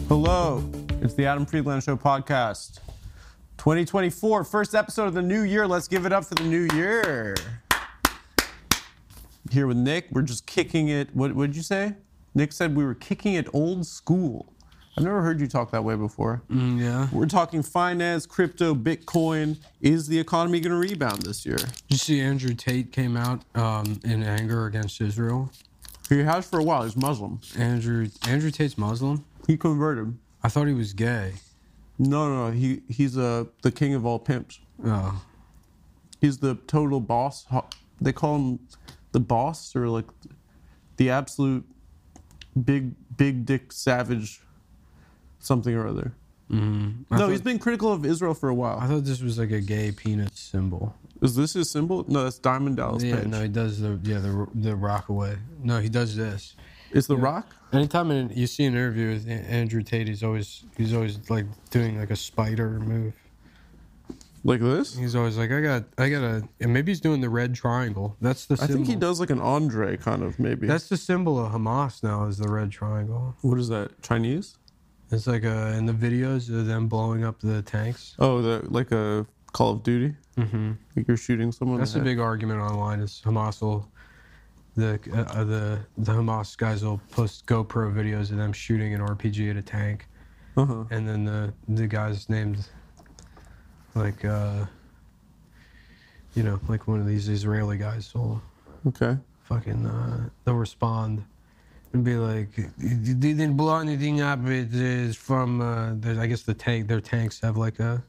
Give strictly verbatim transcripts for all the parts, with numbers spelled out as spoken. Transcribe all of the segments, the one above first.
Hello, it's the Adam Friedland Show podcast. twenty twenty-four, first episode of the new year. Let's give it up for the new year. Here with Nick, we're just kicking it. What did you say? Nick said we were kicking it old school. I've never heard you talk that way before. Mm, yeah. We're talking finance, crypto, Bitcoin. Is the economy going to rebound this year? Did you see Andrew Tate came out um, in anger against Israel? He has for a while. He's Muslim. Andrew Andrew Tate's Muslim? He converted. I thought he was gay. No, no, no. He he's uh, the king of all pimps. Oh. He's the total boss. They call him the boss, or like the absolute big big dick savage something or other. Mm-hmm. No, thought, he's been critical of Israel for a while. I thought this was like a gay penis symbol. Is this his symbol? No, that's Diamond Dallas Yeah, Page. no, he does the yeah the the rock away. No, he does this. It's the Yeah. Rock? Anytime in, you see an interview with A- Andrew Tate, he's always he's always like doing like a spider move. Like this? He's always like, I got I got a, and maybe he's doing the red triangle. That's the I symbol. think he does like an Andre kind of, maybe. That's the symbol of Hamas now, is the red triangle. What is that? Chinese? It's like uh, in the videos of them blowing up the tanks. Oh, the like a Call of Duty? Mm-hmm. Like you're shooting someone? That's a big argument online. Is Hamas will, the uh, the the Hamas guys will post GoPro videos of them shooting an R P G at a tank, Uh-huh. and then the the guys named, like uh, you know, like one of these Israeli guys will Okay. fucking uh, they'll respond and be like, you didn't blow anything up. It is from uh, there's- I guess the tank. Their tanks have like a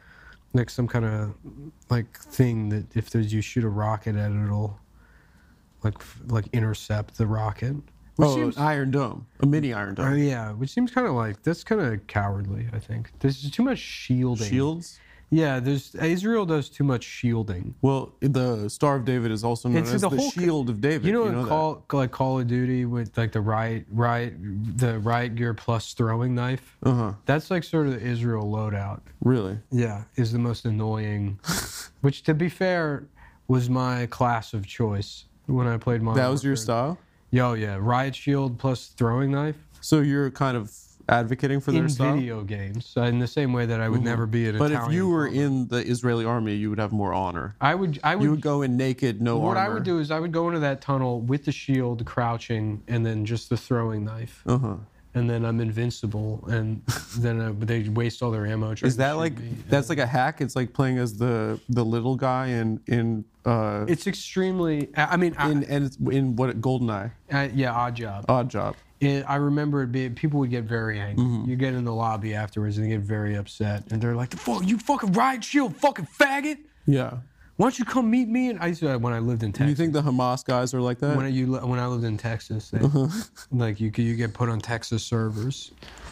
like some kind of like thing that if there's you shoot a rocket at it, it'll like f- like intercept the rocket. Which Oh, seems, Iron Dome. A mini Iron uh, Dome. yeah, which seems kind of like that's kind of cowardly. I think there's too much shielding. Shields? Yeah, there's Israel does too much shielding. Well, the Star of David is also known It's as the the, whole- Shield of David. You know, you in know that? Call like Call of Duty with like the riot riot the riot gear plus throwing knife. Uh-huh. That's like sort of the Israel loadout. Really? Yeah, is the most annoying. Which, to be fair, was my class of choice when I played Modern That was your Warfare. style? Yo, yeah, riot shield plus throwing knife So you're kind of advocating for their in style? video games. So in the same way that I would Mhm. never be an But Italian if you were plumber. in the Israeli army, you would have more honor. I would, I would, You would go in naked, no what armor. I would do is I would go into that tunnel with the shield, crouching, and then just the throwing knife. Uh-huh. And then I'm invincible, and then uh, they waste all their ammo. trying Is to that shoot like me. that's like a hack? It's like playing as the the little guy in in uh It's extremely. I I mean, I, in and it's in what Goldeneye, I, yeah, odd job. Odd Job. It, I remember it being, people would get very angry. Mm-hmm. You get in the lobby afterwards and they get very upset, and they're like, "The fuck, you fucking riot shield, fucking faggot! Yeah. Why don't you come meet me?" And I used to when I lived in Do Texas. you think the Hamas guys are like that? when I, you li- when I lived in Texas, they, like you could- you get put on Texas servers,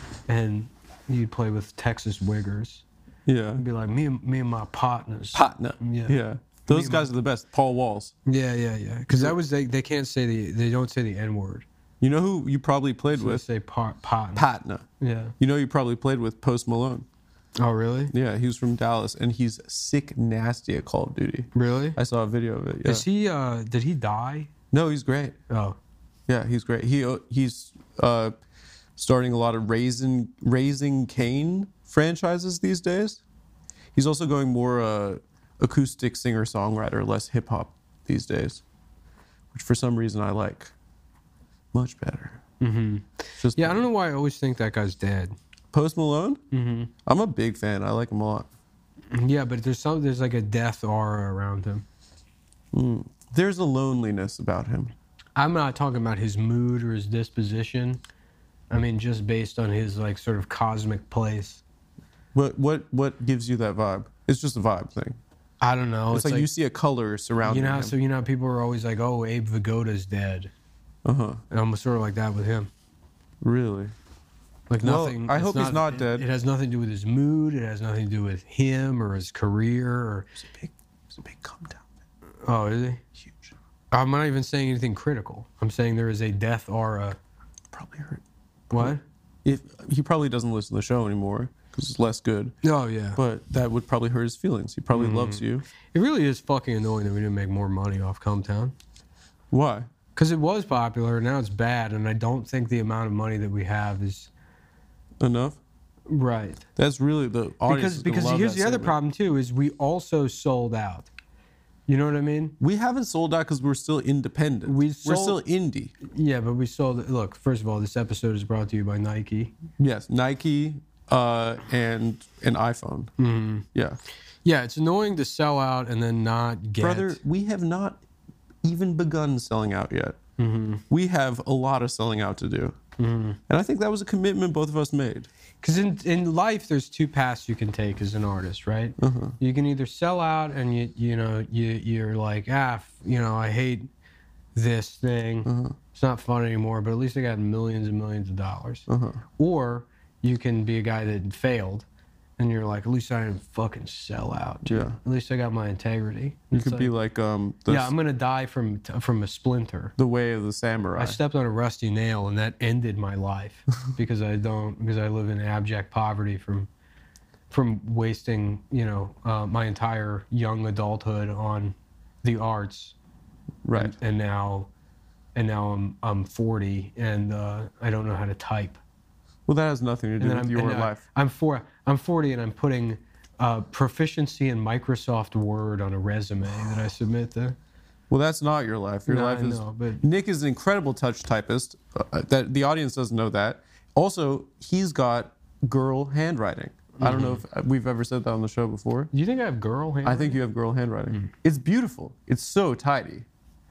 and you'd play with Texas wiggers. yeah. It'd be like me and me and my partners. Patna. Yeah. Yeah. Those Me- guys are the best. Paul Walls. Yeah, yeah, yeah. Because that was they, they can't say the they don't say the N word. You know who you probably played So they with? say part partner. Patna. Yeah. You know you probably played with Post Malone. Oh really? Yeah, he was from Dallas, and he's sick nasty at Call of Duty. Really? I saw a video of it. Yeah. Is he? Uh, did he die? No, he's great. Oh. Yeah, he's great. He uh, he's uh, starting a lot of Raising Raising Cane franchises these days. He's also going more uh, acoustic singer songwriter, less hip hop these days, which for some reason I like much better. Mm-hmm. Just Yeah, I don't know why I always think that guy's dead. Post Malone. Mm-hmm. I'm a big fan. I like him a lot. Yeah, but there's some there's like a death aura around him. Mm. There's a loneliness about him. I'm not talking about his mood or his disposition. I mean, just based on his like sort of cosmic place. What what what gives you that vibe? It's just a vibe thing. I don't know. it's, like, you see a color surrounding you know, how- him. so you know, how people are always like, "Oh, Abe Vigoda's dead," Uh huh. and I'm sort of like that with him. Really? Like Well, nothing. I it's hope he's not it- dead. It has nothing to do with his mood. It has nothing to do with him or his career. Or He's a big, he's a big come down. oh, is he? Huge. I'm not even saying anything critical. I'm saying there is a death aura. Probably hurt. What? If he probably doesn't listen to the show anymore because it's less good. Oh yeah. But that would probably hurt his feelings. He probably loves you. It really is fucking annoying that we didn't make more money off Cometown. Why? Because it was popular, now it's bad, and I don't think the amount of money that we have is enough. Right. That's really the audience. Because is gonna because love here's that the other segment. problem too is we also sold out. You know what I mean? We haven't sold out because we're still independent. We we're sold- still indie. Yeah, but we sold. Look, first of all, this episode is brought to you by Nike. Yes, Nike uh, and an iPhone. Mm-hmm. Yeah, Yeah, it's annoying to sell out and then not get. brother, we have not even begun selling out yet. Mm-hmm. We have a lot of selling out to do, Mm-hmm. and I think that was a commitment both of us made. Because in, in life, there's two paths you can take as an artist, right? Uh-huh. You can either sell out and you you know you you're like ah f- you know I hate this thing, Uh-huh. it's not fun anymore, but at least I got millions and millions of dollars. Uh-huh. Or you can be a guy that failed, and you're like, at least I didn't fucking sell out. Dude. Yeah. At least I got my integrity. You It's could like, be like um, the, yeah, I'm gonna die from from a splinter. the way of the samurai. I stepped on a rusty nail, and that ended my life because I don't because I live in abject poverty from from wasting you know uh, my entire young adulthood on the arts, right. and, and now and now I'm I'm forty and uh, I don't know how to type. Well, that has nothing to do And then with I'm, your and, uh, life. I'm four I'm forty and I'm putting uh, proficiency in Microsoft Word on a resume that I submit to. Well, that's not your life. Your No, life I is. know, but- Nick is an incredible touch typist. Uh, that the audience doesn't know that. Also, he's got girl handwriting. I don't know if we've ever said that on the show before. Do you think I have girl handwriting? I think you have girl handwriting. Hmm. It's beautiful. It's so tidy.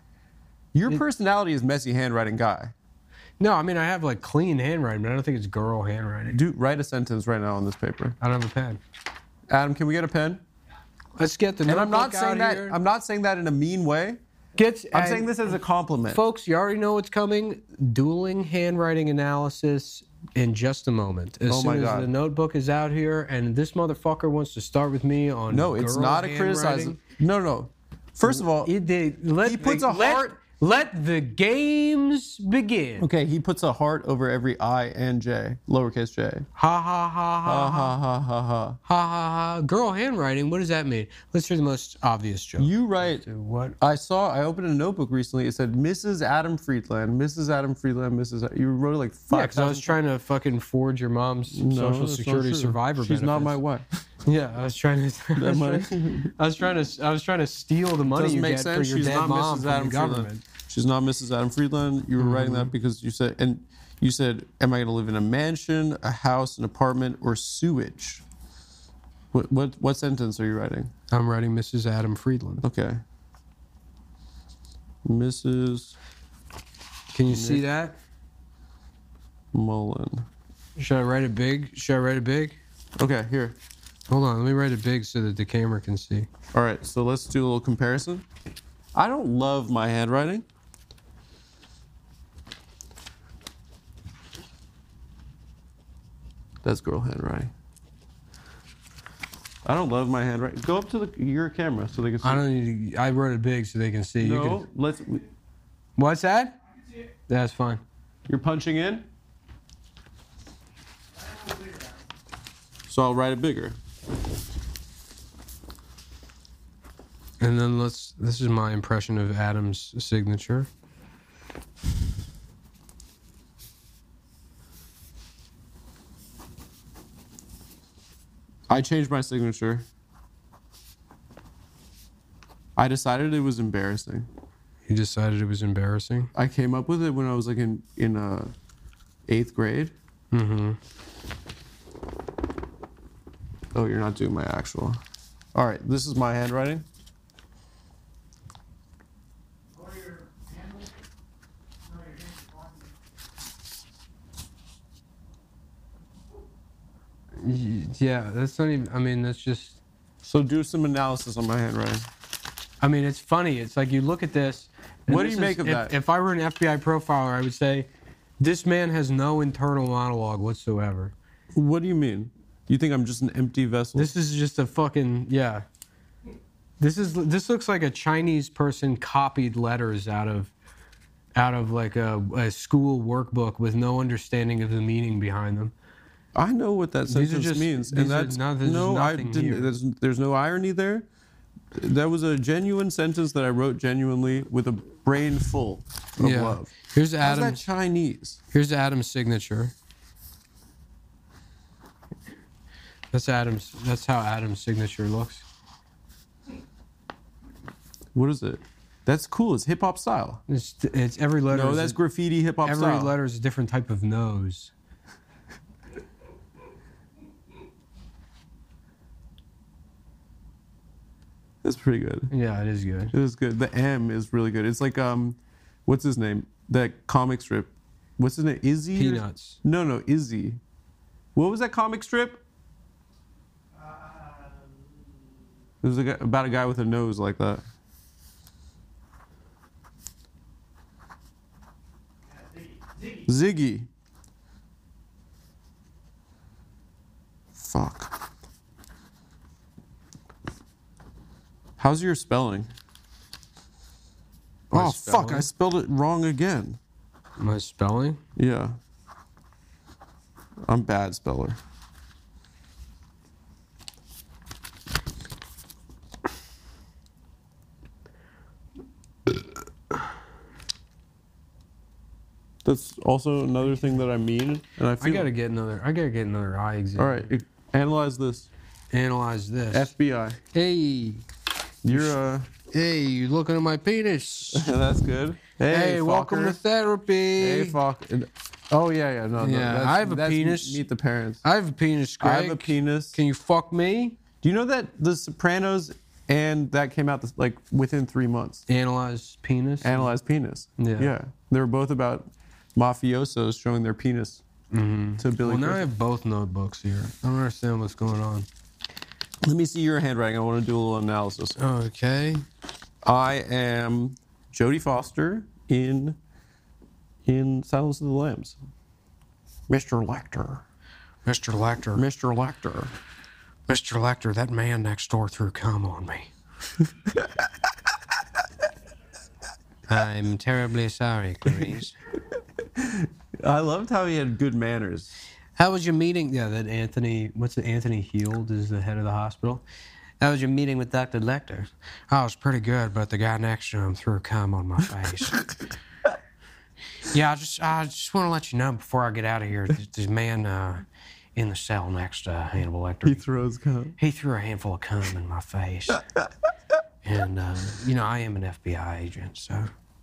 Your personality is messy handwriting guy. No, I mean I have like clean handwriting, but I don't think it's girl handwriting. Do write a sentence right now on this paper. I don't have a pen. Adam, can we get a pen? Let's get the And I'm not notebook saying out that. here. I'm not saying that in a mean way. Get, I'm I- saying this as a compliment. Folks, you already know what's coming. Dueling handwriting analysis in just a moment. As Oh soon my as God. the notebook is out here, and this motherfucker wants to start with me on No, it's girl not a handwriting. criticism. No, no. First of all, It, they, let, He puts a let, heart- Let the games begin. okay, he puts a heart over every I and J, lowercase j. Ha ha ha ha Ha ha ha ha ha ha. ha ha ha. Girl handwriting. What does that mean? Let's hear the most obvious joke. You write. What? I saw. I opened a notebook recently. It said Missus Adam Friedland, Missus Adam Friedland, Missus A-" You wrote it like Yeah, five. because I was trying to fucking forge your mom's No, social that's not security true. survivor She's not my benefits. wife. Yeah, I was trying to. I was money- trying, I was trying to. I was trying to steal the money Doesn't you make get sense. for your She's dead not mom Missus from Adam the government. Friedland. She's not Missus Adam Friedland. You were writing Mm-hmm. that because you said, and you said, "Am I going to live in a mansion, a house, an apartment, or sewage?" What what what sentence are you writing? I'm writing Missus Adam Friedland. Okay. Missus Can you see that? Mullen. Should I write it big? Should I write it big? Okay, here. Hold on, let me write it big so that the camera can see. All right, so let's do a little comparison. I don't love my handwriting. That's girl handwriting. I don't love my handwriting. Go up to the your camera so they can see. I don't need to. I wrote it big so they can see. You No, can, let's. what's that? That's fine. You're punching in. So I'll write it bigger. And then let's. This is my impression of Adam's signature. I changed my signature. I decided it was embarrassing. You decided it was embarrassing. I came up with it when I was like in in uh, eighth grade. Mm-hmm. Oh, you're not doing my actual. All right, this is my handwriting. Yeah, that's not even. I mean, that's just. So do some analysis on my handwriting. I mean, it's funny. It's like you look at this. and What do this you make of if, that? If I were an F B I profiler, I would say, this man has no internal monologue whatsoever. What do you mean? You think I'm just an empty vessel? This is just a fucking yeah. This is this looks like a Chinese person copied letters out of out of like a, a school workbook with no understanding of the meaning behind them. I know what that These are sentence just- means, these and are that's not- there's no. I nothing didn't. here. There's, there's no irony there. That was a genuine sentence that I wrote genuinely with a brain full of Yeah. love. Here's How's that Adam's Chinese? here's Adam's signature. That's Adam's. That's how Adam's signature looks. What is it? That's cool. It's hip hop style. It's, it's every letter. No, is that's a, graffiti hip hop every style. letter is a different type of nose. That's pretty good. Yeah, it is good. It is good. The M is really good. It's like um, what's his name? That comic strip. What's his name? Izzy? or- Peanuts. No, no, Izzy. What was that comic strip? It was a guy, about a guy with a nose like that. Ziggy. Fuck. How's your spelling? My oh, fuck. spelling? I spelled it wrong again. My spelling? Yeah. I'm bad speller. That's also another thing that I mean, and I I feel. gotta get another. I gotta get another eye exam. All right, analyze this. Analyze this. F B I. Hey, You're uh. hey, you looking at my penis? That's good. Hey, Hey, welcome to fucker. therapy. Hey, fuck. Oh yeah, yeah, no, no. Yeah, that's, I have a that's penis. Meet the parents. I have a penis, Greg. I have a penis. Can you fuck me? Do you know that The Sopranos and that came out this, like within three months? Analyze penis. Analyze penis. Yeah. Yeah. They were both about mafiosos showing their penis Mm-hmm. to Billy. Well, now I Crystal. have both notebooks here. I don't understand what's going on. Let me see your handwriting. I want to do a little analysis. Okay. I am Jodie Foster in in Silence of the Lambs. Mister Lecter. Mister Lecter. Mister Lecter. Mister Lecter, that man next door threw cum on me. I'm terribly sorry, Clarice. I loved how he had good manners. How was your meeting? Yeah, that Anthony, what's it? Anthony Heald is the head of the hospital. How was your meeting with Doctor Lecter? Oh, it was pretty good, but the guy next to him threw cum on my face. Yeah, I just, I just want to let you know before I get out of here, this, this man uh, in the cell next to Hannibal Lecter, He throws cum. he threw a handful of cum in my face. And, uh, you know, I am an F B I agent, so.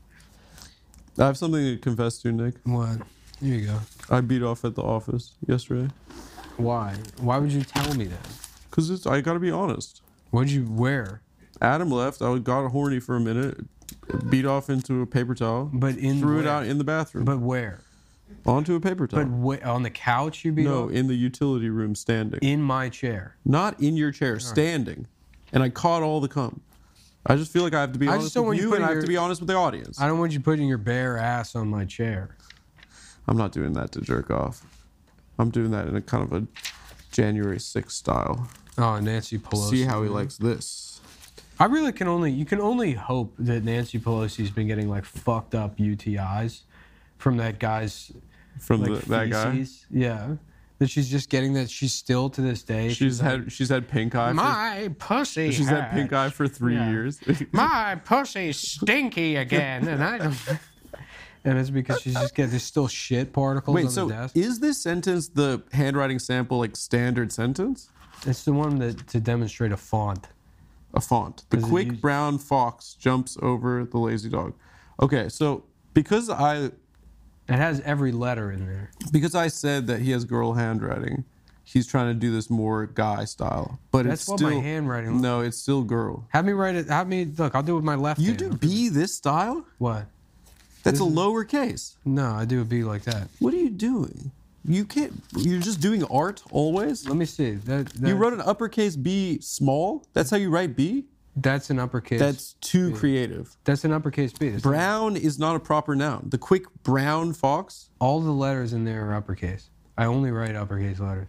I have something to confess to, Nick. What? Here you go. I beat off at the office yesterday. Why? Why would you tell me that? Cause it's I gotta be honest. What'd you wear? Adam left. I got horny for a minute. Beat off into a paper towel. But in threw it where? out in the bathroom. But where? onto a paper towel. But wh- on the couch you beat no, off? in the utility room, standing. In my chair. Not in your chair, standing. And I caught all the cum. I just feel like I have to be I honest just don't with want you you, and putting I have your- to be honest with the audience. I don't want you putting your bare ass on my chair. I'm not doing that to jerk off. I'm doing that in a kind of a January sixth style. Oh, Nancy Pelosi. See how he likes this. I really can only, you can only hope that Nancy Pelosi's been getting like fucked up U T Is from that guy's From like the, that guy. feces. Yeah. That she's just getting that, she's still to this day. She's like, had she's had pink eye. my pussy For, she's had hurts. pink eye for three Yeah. years. My pussy's stinky again, and I don't. And it's because she's just getting there's still shit particles Wait, on so the desk. is this sentence the handwriting sample like standard sentence? It's the one that to demonstrate a font. A font. The Does it quick use- brown fox jumps over the lazy dog. Okay, so because I It has every letter in there. because I said that he has girl handwriting, he's trying to do this more guy style. But That's it's what still my handwriting looks no, it's still girl. Have me write it. Have me look. I'll do it with my left You hand. do B this style? What? That's a This is- lowercase. No, I do a B like that. What are you doing? You can't. You're just doing art always. Let me see. That, that You wrote an uppercase B small. That's how you write B. That's an uppercase. That's too creative. that's an uppercase B. That's Brown is not a proper noun. The quick brown fox. all the letters in there are uppercase. I only write uppercase letters.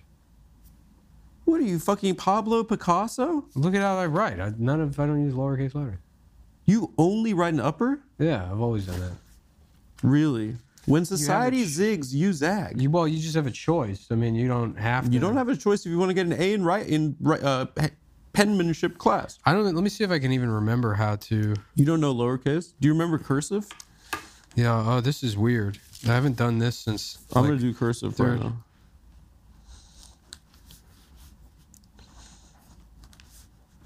What are you, fucking Pablo Picasso? Look at how I write. I, none of I don't use lowercase letters. You only write an upper? Yeah, I've always done that. Really? When society ch- zigs, you zag. You, well, you just have a choice. I mean, you don't have to. You don't have a choice if you want to get an A in right in ri- uh, pe- penmanship class. I don't. Let me see if I can even remember how to. You don't know lowercase? Do you remember cursive? Yeah. Oh, this is weird. I haven't done this since. I'm like, gonna do cursive third. right now.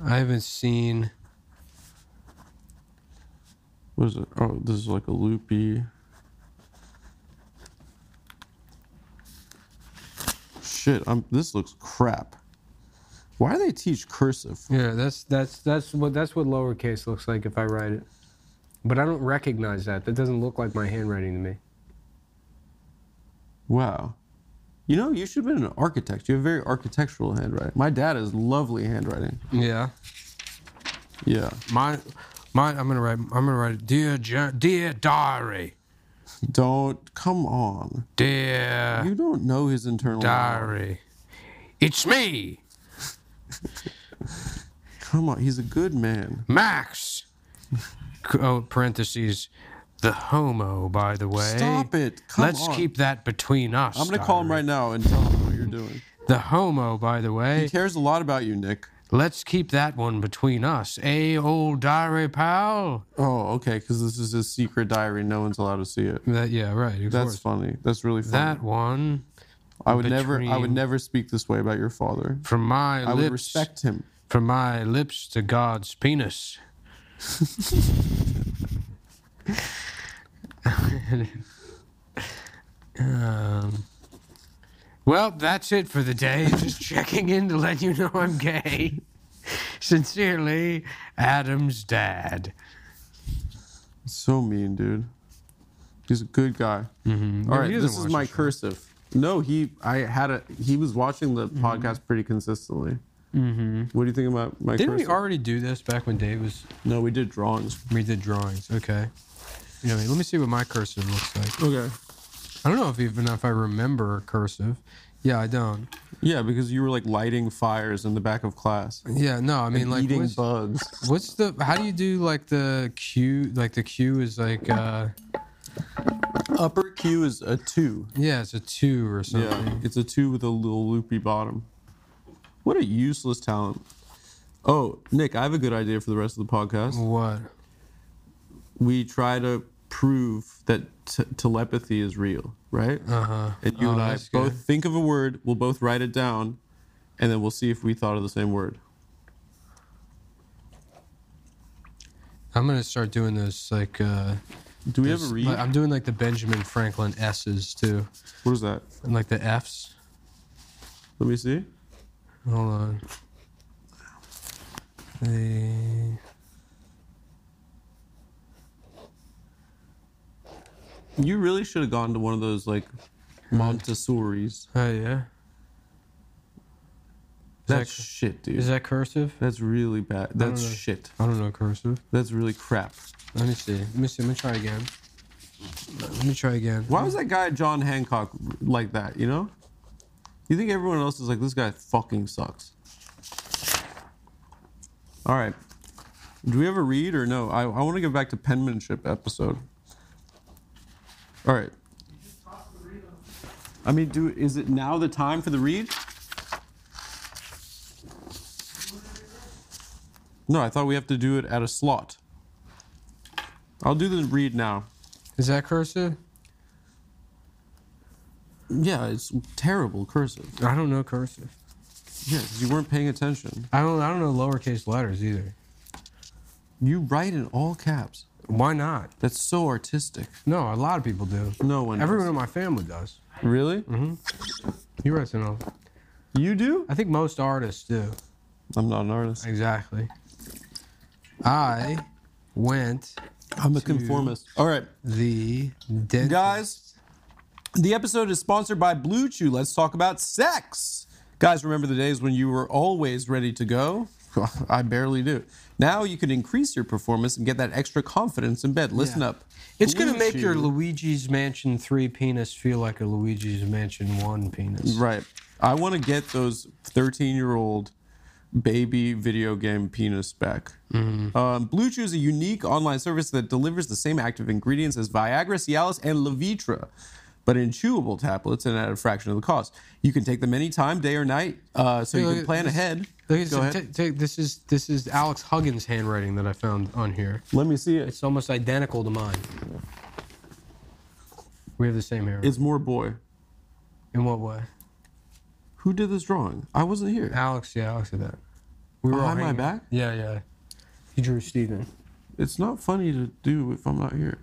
I haven't seen. What is it? Oh, this is like a loopy. Shit, I'm. This looks crap. Why do they teach cursive? Yeah, that's that's that's what that's what lowercase looks like if I write it. But I don't recognize that. That doesn't look like my handwriting to me. Wow. You know, you should have been an architect. You have very architectural handwriting. My dad has lovely handwriting. Yeah. Yeah. My, my. I'm gonna write. I'm gonna write. Dear, Jo- dear diary. Don't. Come on. Dear You don't know his internal diary. It's me, Come on. He's a good man. Max. Oh, parentheses. The homo, by the way. Stop it. Come Let's on. keep that between us. I'm going to call him diary. right now and tell him what you're doing. The homo, by the way. He cares a lot about you, Nick. Let's keep that one between us. Eh, old diary pal? Oh, okay, because this is his secret diary. No one's allowed to see it. That, yeah, right. Of That's course. funny. That's really funny. That one. I would never I would between- never speak this way about your father. From my I lips. would respect him. From my lips to God's penis. um, well, that's it for the day. Just checking in to let you know I'm gay. Sincerely, Adam's dad. So mean, dude. He's a good guy. Mm-hmm. All right, this is my cursive. No, he I had a he was watching the Mm-hmm. podcast pretty consistently. Mm-hmm. What do you think about my Didn't cursive? we already do this back when Dave was? No, we did drawings. We did drawings. Okay. Anyway, let me see what my cursive looks like. Okay. I don't know if even if I remember cursive. Yeah, I don't. Yeah, because you were like lighting fires in the back of class. Yeah, no, I mean and like eating what's, bugs. what's the? How do you do like the Q? Like the Q is like uh Upper Q is a two. yeah, it's a two or something. Yeah, it's a two with a little loopy bottom. What a useless talent. Oh, Nick, I have a good idea for the rest of the podcast. What? We try to prove that t- telepathy is real, right? Uh huh. And you oh, and I that's both good. think of a word, we'll both write it down, and then we'll see if we thought of the same word. I'm gonna start doing this like. uh Do we this- have a read? like, I'm doing like the Benjamin Franklin S's too, What is that? and like the F's. Let me see. Hold on. The You really should have gone to one of those like Montessori's. oh yeah. Is That's that, shit, dude. is that cursive? That's really bad. don't That's know. shit. I don't know cursive. That's really crap. Let me see. Let me see. Let me try again. Let me try again. Why was that guy John Hancock like that, you know? You think everyone else is like, this guy fucking sucks. All right. Do we have a read or no? I, I want to get back to penmanship episode. All right. I mean, do is it now the time for the read? No, I thought we have to do it at a slot. I'll do the read now. Is that cursive? Yeah, it's terrible cursive. I don't know cursive. Yeah, 'cause you weren't paying attention. I don't. I don't know lowercase letters either. You write in all caps. Why not? That's so artistic. No, a lot of people do. No one. Everyone does. in my family does. Really? He writes in all. You do? I think most artists do. I'm not an artist. Exactly. I went I'm a conformist. All right, the dentist. guys. The episode is sponsored by Blue Chew. Let's talk about sex. Guys, remember the days when you were always ready to go? I barely do. Now you can increase your performance and get that extra confidence in bed. Listen Yeah. up. It's Blue gonna make your Chew- Luigi's Mansion three penis feel like a Luigi's Mansion one penis. Right. I want to get those thirteen-year-old baby video game penis back. Um, Blue Chew is a unique online service that delivers the same active ingredients as Viagra, Cialis, and Levitra, but in chewable tablets and at a fraction of the cost. You can take them anytime, day or night, uh, so you Look can at plan this- ahead. Look at Go this, ahead. ta- ta- this is this is Alex Huggins' handwriting that I found on here. Let me see it. It's almost identical to mine. We have the same handwriting. It's more boy. In what way? Who did this drawing? I wasn't here. Alex, yeah, Alex did that. We were all Behind my hanging- back? Yeah, yeah. He drew Steven. It's not funny to do if I'm not here.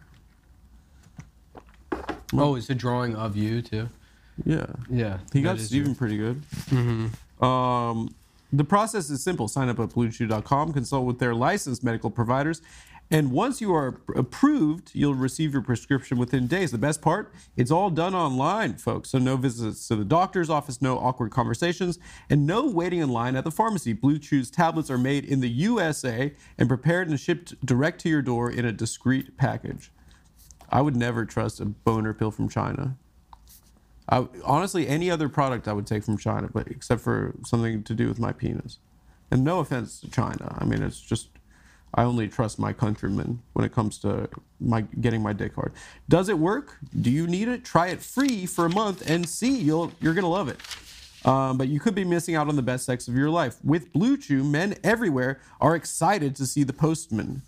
Oh, it's a drawing of you too. Yeah. Yeah, He that got is Steven you. pretty good. Mm-hmm. Um, the process is simple. Sign up at blue chew dot com, consult with their licensed medical providers, and once you are approved, you'll receive your prescription within days. The best part, it's all done online, folks. So no visits to the doctor's office, no awkward conversations, and no waiting in line at the pharmacy. Blue Chew's tablets are made in the U S A and prepared and shipped direct to your door in a discreet package. I would never trust a boner pill from China. I, honestly, any other product I would take from China, but except for something to do with my penis. And no offense to China. I mean, it's just, I only trust my countrymen when it comes to my getting my dick hard. Does it work? Do you need it? Try it free for a month and see. You'll, you're going to love it. Um, but you could be missing out on the best sex of your life. With Blue Chew, men everywhere are excited to see the postman.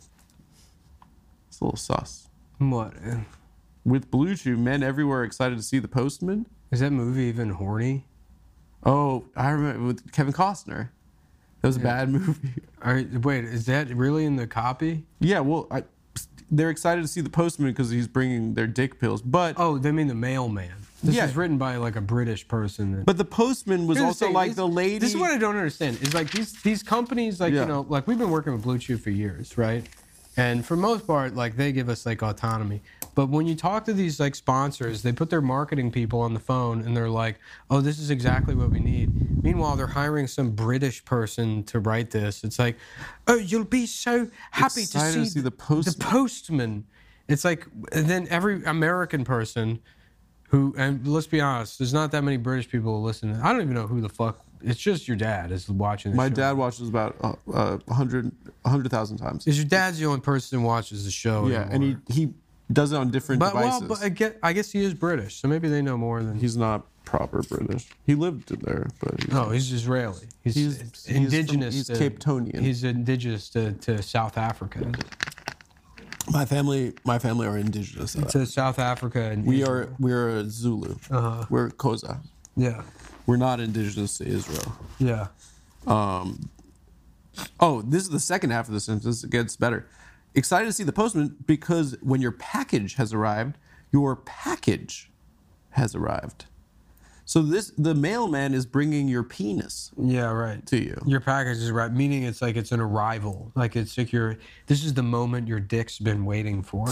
It's a little sus. What? With Blue Chew, men everywhere are excited to see the postman. Is that movie even horny? Oh, I remember with Kevin Costner. That was a bad movie. All right, wait, is that really in the copy? Yeah, well, I, they're excited to see the postman because he's bringing their dick pills. But Oh, they mean the mailman. This Yeah. is written by like a British person. That, but the postman was Here's the also thing, like this- the lady. This is what I don't understand. Is like these these companies, like Yeah. you know, like we've been working with Blue Chew for years, right? And for most part, like they give us like autonomy. But when you talk to these like sponsors, they put their marketing people on the phone and they're like, "Oh, this is exactly what we need." Meanwhile, they're hiring some British person to write this. It's like, "Oh, you'll be so happy to Excited see, to see the postman." The postman. It's like, and then every American person who, and let's be honest, there's not that many British people who listen. I don't even know who the fuck. It's just your dad is watching the My show. dad watches about uh, uh, one hundred thousand times. Is your dad's the only person who watches the show? Yeah, and anymore. he, he does it on different But well, devices. but I guess, I guess he is British, so maybe they know more than. He's not proper British. He lived there, but he's, No, he's Israeli. He's, He's- he's from- indigenous. he's to- Cape Tonian. He's indigenous to, to South Africa. my family. My family are indigenous. To South Africa. And we Israel. are we are a Zulu. Uh-huh. We're Koza. Yeah. We're not indigenous to Israel. Yeah. Um, oh, this is the second half of the sentence. It gets better. Excited to see the postman because when your package has arrived, your package has arrived. So this the mailman is bringing your penis Yeah, right. to you. Your package is right, meaning it's like it's an arrival. Like it's like your, this is the moment your dick's been waiting for.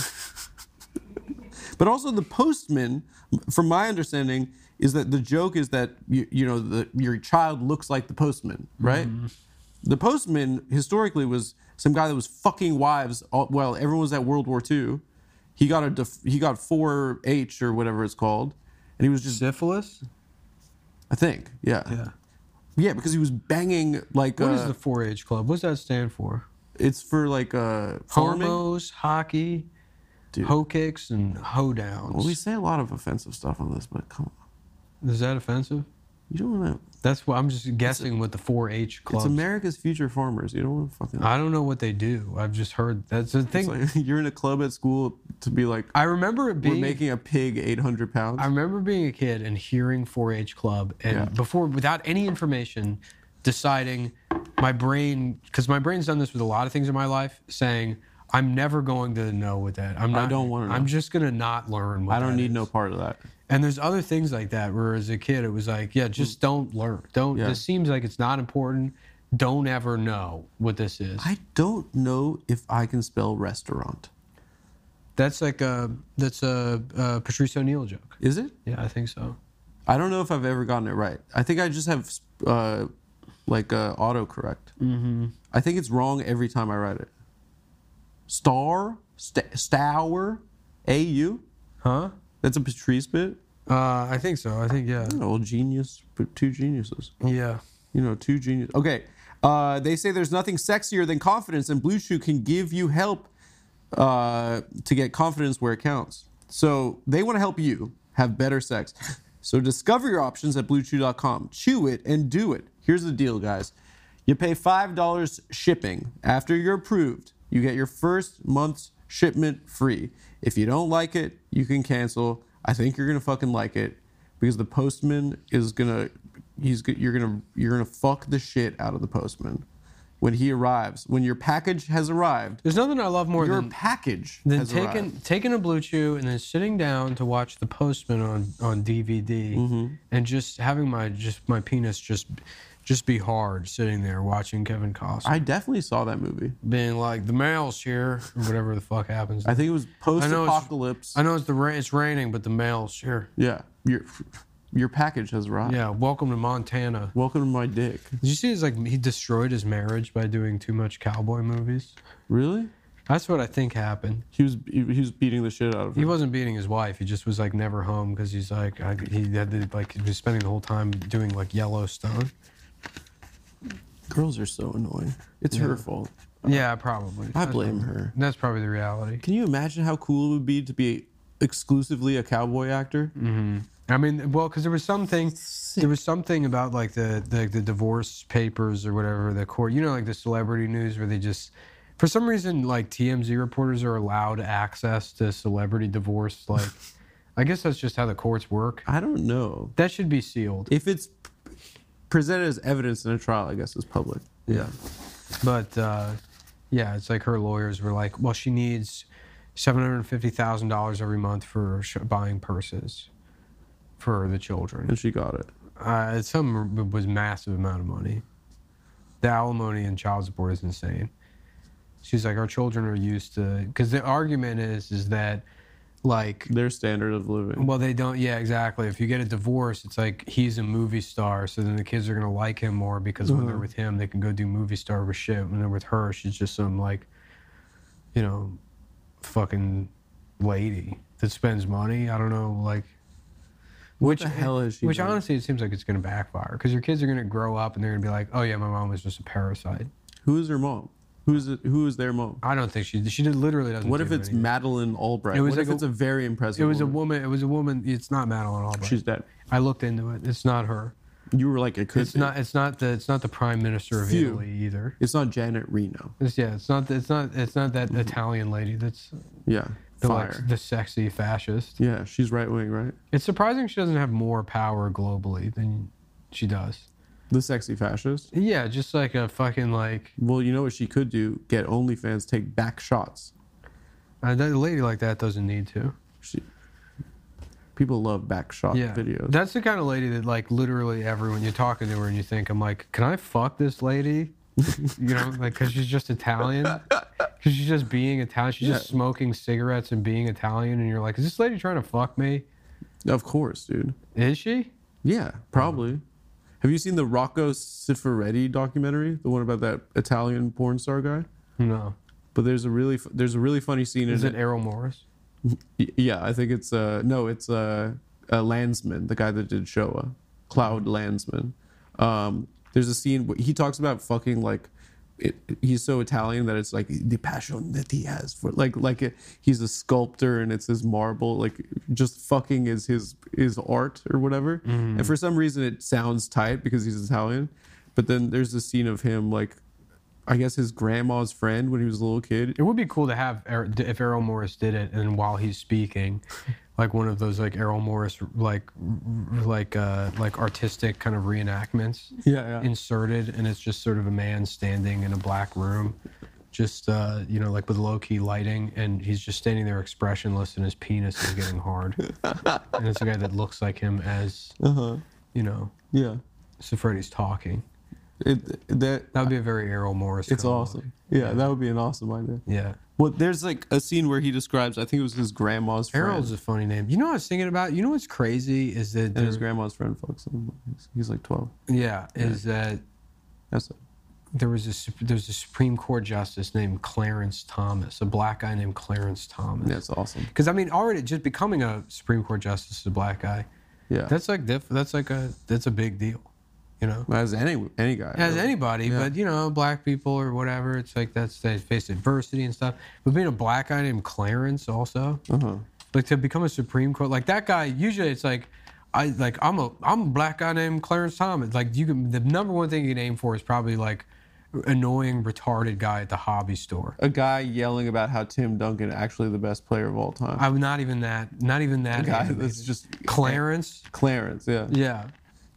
But also the postman, from my understanding, is that the joke is that you, you know the, your child looks like the postman, right? Mm-hmm. The postman historically was some guy that was fucking wives. All, well, everyone was at World War Two. He got a def, he got four H or whatever it's called, and he was just Syphilis? I think yeah Yeah. yeah because he was banging like What uh, is the four H club? What does that stand for? it's for like uh farming. Homos, hockey, Dude. hoe kicks, and hoedowns. Well, we say a lot of offensive stuff on this, but come on, Is that offensive? you don't want to. That's what I'm just guessing what the four H club. It's America's future farmers. You don't want to fucking. I don't know what they do. I've just heard that's the It's thing. like you're in a club at school to be like, I remember it we're being. making a pig eight hundred pounds. I remember being a kid and hearing four H club, and Yeah. before, without any information, deciding my brain, because my brain's done this with a lot of things in my life, saying I'm never going to know what that. I'm not. don't wanna know. I'm just gonna not learn. What I don't that need is. no part of that. And there's other things like that where as a kid it was like, yeah, just don't learn. Don't. Yeah. This seems like it's not important. Don't ever know what this is. I don't know if I can spell restaurant. That's like a that's a, a Patrice O'Neill joke. Is it? Yeah, I think so. I don't know if I've ever gotten it right. I think I just have uh, like uh, autocorrect. Mm-hmm. I think it's wrong every time I write it. Star, st- Stour, A U. Huh? That's a Patrice bit. Uh, I think so. I think yeah. Oh, genius, but two geniuses. Yeah. You know, two geniuses. Okay. Uh, they say there's nothing sexier than confidence, and Blue Chew can give you help uh, to get confidence where it counts. So they want to help you have better sex. So discover your options at blue chew dot com. Chew it and do it. Here's the deal, guys. You pay five dollars shipping. After you're approved, you get your first month's shipment free. If you don't like it, you can cancel. I think you're gonna fucking like it because the postman is gonna, he's go- you're gonna you're gonna fuck the shit out of the postman. when he arrives, when your package has arrived, There's nothing I love more your than package than has taking arrived. taking a Blue Chew and then sitting down to watch The Postman on, on D V D Mm-hmm. and just having my just my penis just just be hard sitting there watching Kevin Costner I definitely saw that movie. being like the mail's here or whatever the fuck happens. I think it was post-apocalypse. I know it's the ra- it's raining, but the mail's here. Yeah, your your package has arrived. Yeah, welcome to Montana. Welcome to my dick. Did you see his like he destroyed his marriage by doing too much cowboy movies? Really? That's what I think happened. He was he, he was beating the shit out of her. He wasn't beating his wife. He just was like never home because he's like I, he had to, like he was spending the whole time doing like Yellowstone. Girls are so annoying. It's her fault. Yeah, probably. I That's blame probably- her. That's probably the reality. Can you imagine how cool it would be to be exclusively a cowboy actor? Mm-hmm. I mean, well, because there was something, there was something about like the, the the divorce papers or whatever the court, you know, like the celebrity news where they just, for some reason, like T M Z reporters are allowed access to celebrity divorce. Like, I guess that's just how the courts work. I don't know. That should be sealed. If it's presented as evidence in a trial, I guess it's public. Yeah. But uh, yeah, it's like her lawyers were like, well, she needs seven hundred fifty thousand dollars every month for sh- buying purses for the children. And she got it. Uh, it's some was massive amount of money. The alimony and child support is insane. She's like, our children are used to, because the argument is is that, like, Their standard of living. well, they don't. Yeah, exactly. If you get a divorce, it's like he's a movie star, so then the kids are gonna like him more because when they're with him, they can go do movie star with shit. When they're with her, she's just some like, you know, fucking lady that spends money. I don't know, like. What the hell is she Which doing? honestly, it seems like it's going to backfire because your kids are going to grow up and they're going to be like, "Oh yeah, my mom was just a parasite." Who is her mom? Who's it, who is their mom? I don't think she. She did, literally doesn't. What if do it's anything. Madeline Albright? It was What if like a- it's a very impressive It was a woman? woman. It was a woman. It's not Madeline Albright. She's dead. I looked into it. It's not her. You were like, it could It's be. not. It's not the. It's not the prime minister of Phew. Italy either. It's not Janet Reno. It's, yeah. It's not. It's not. It's not that Italian lady. That's Yeah. the Fire. like the sexy fascist. Yeah, she's right wing, right? It's surprising she doesn't have more power globally than she does. The sexy fascist. Yeah, just like a fucking like Well, you know what she could do? Get OnlyFans, take back shots. uh, that, a lady like that doesn't need to. She, people love back shot Yeah, videos. that's the kind of lady that like literally everyone you're talking to her and you think I'm like, can I fuck this lady? You know, like because she's just Italian, because she's just being Italian. She's just Yeah. smoking cigarettes and being Italian, and you're like, is this lady trying to fuck me? Of course, dude. Is she? Yeah, probably. Have you seen the Rocco Siffredi documentary? The one about that Italian porn star guy? No. But there's a really fu- there's a really funny scene Is in it Errol Morris? Y- Yeah, I think it's uh no, it's uh, uh Landsman, the guy that did Showa, Cloud Landsman. Um, there's a scene where he talks about fucking like it, he's so Italian that it's like the passion that he has for like like it, he's a sculptor and it's his marble like just fucking is his his art or whatever. And for some reason it sounds tight because he's Italian, but then there's a scene of him like I guess his grandma's friend when he was a little kid. It would be cool to have Er- if Errol Morris did it, and while he's speaking, like one of those like Errol Morris like r- like uh, like artistic kind of reenactments Yeah, yeah. inserted, and it's just sort of a man standing in a black room, just uh, you know, like with low key lighting, and he's just standing there expressionless, and his penis is getting hard, and it's a guy that looks like him as Uh-huh. you know, Yeah. Sifredi's talking. It that That would be a very Errol Morris. it's kind of awesome. Yeah, that would be an awesome idea. look. Yeah. Well, there's like a scene where he describes, I think it was his grandma's friend. Errol's a funny name. You know what I was thinking about? You know what's crazy is that and his there- grandma's friend fucks him. He's, he's like twelve. yeah, is that That's it. there was a Sup- there's a Supreme Court justice named Clarence Thomas, a black guy named Clarence Thomas. That's awesome. Because I mean, already just becoming a Supreme Court justice is a black guy. Yeah. That's like diff- that's like a that's a big deal, you know. As any any guy. As really. anybody, Yeah. but you know, black people or whatever, it's like that's they face adversity and stuff. But being a black guy named Clarence also, Uh-huh. like to become a Supreme Court, like that guy. Usually, it's like, I like I'm a I'm a black guy named Clarence Thomas. Like you can the number one thing you can aim for is probably like annoying retarded guy at the hobby store. A guy yelling about how Tim Duncan actually the best player of all time. I'm not even that. Not even that. a guy animated. that's just Clarence. Clarence, yeah. Yeah.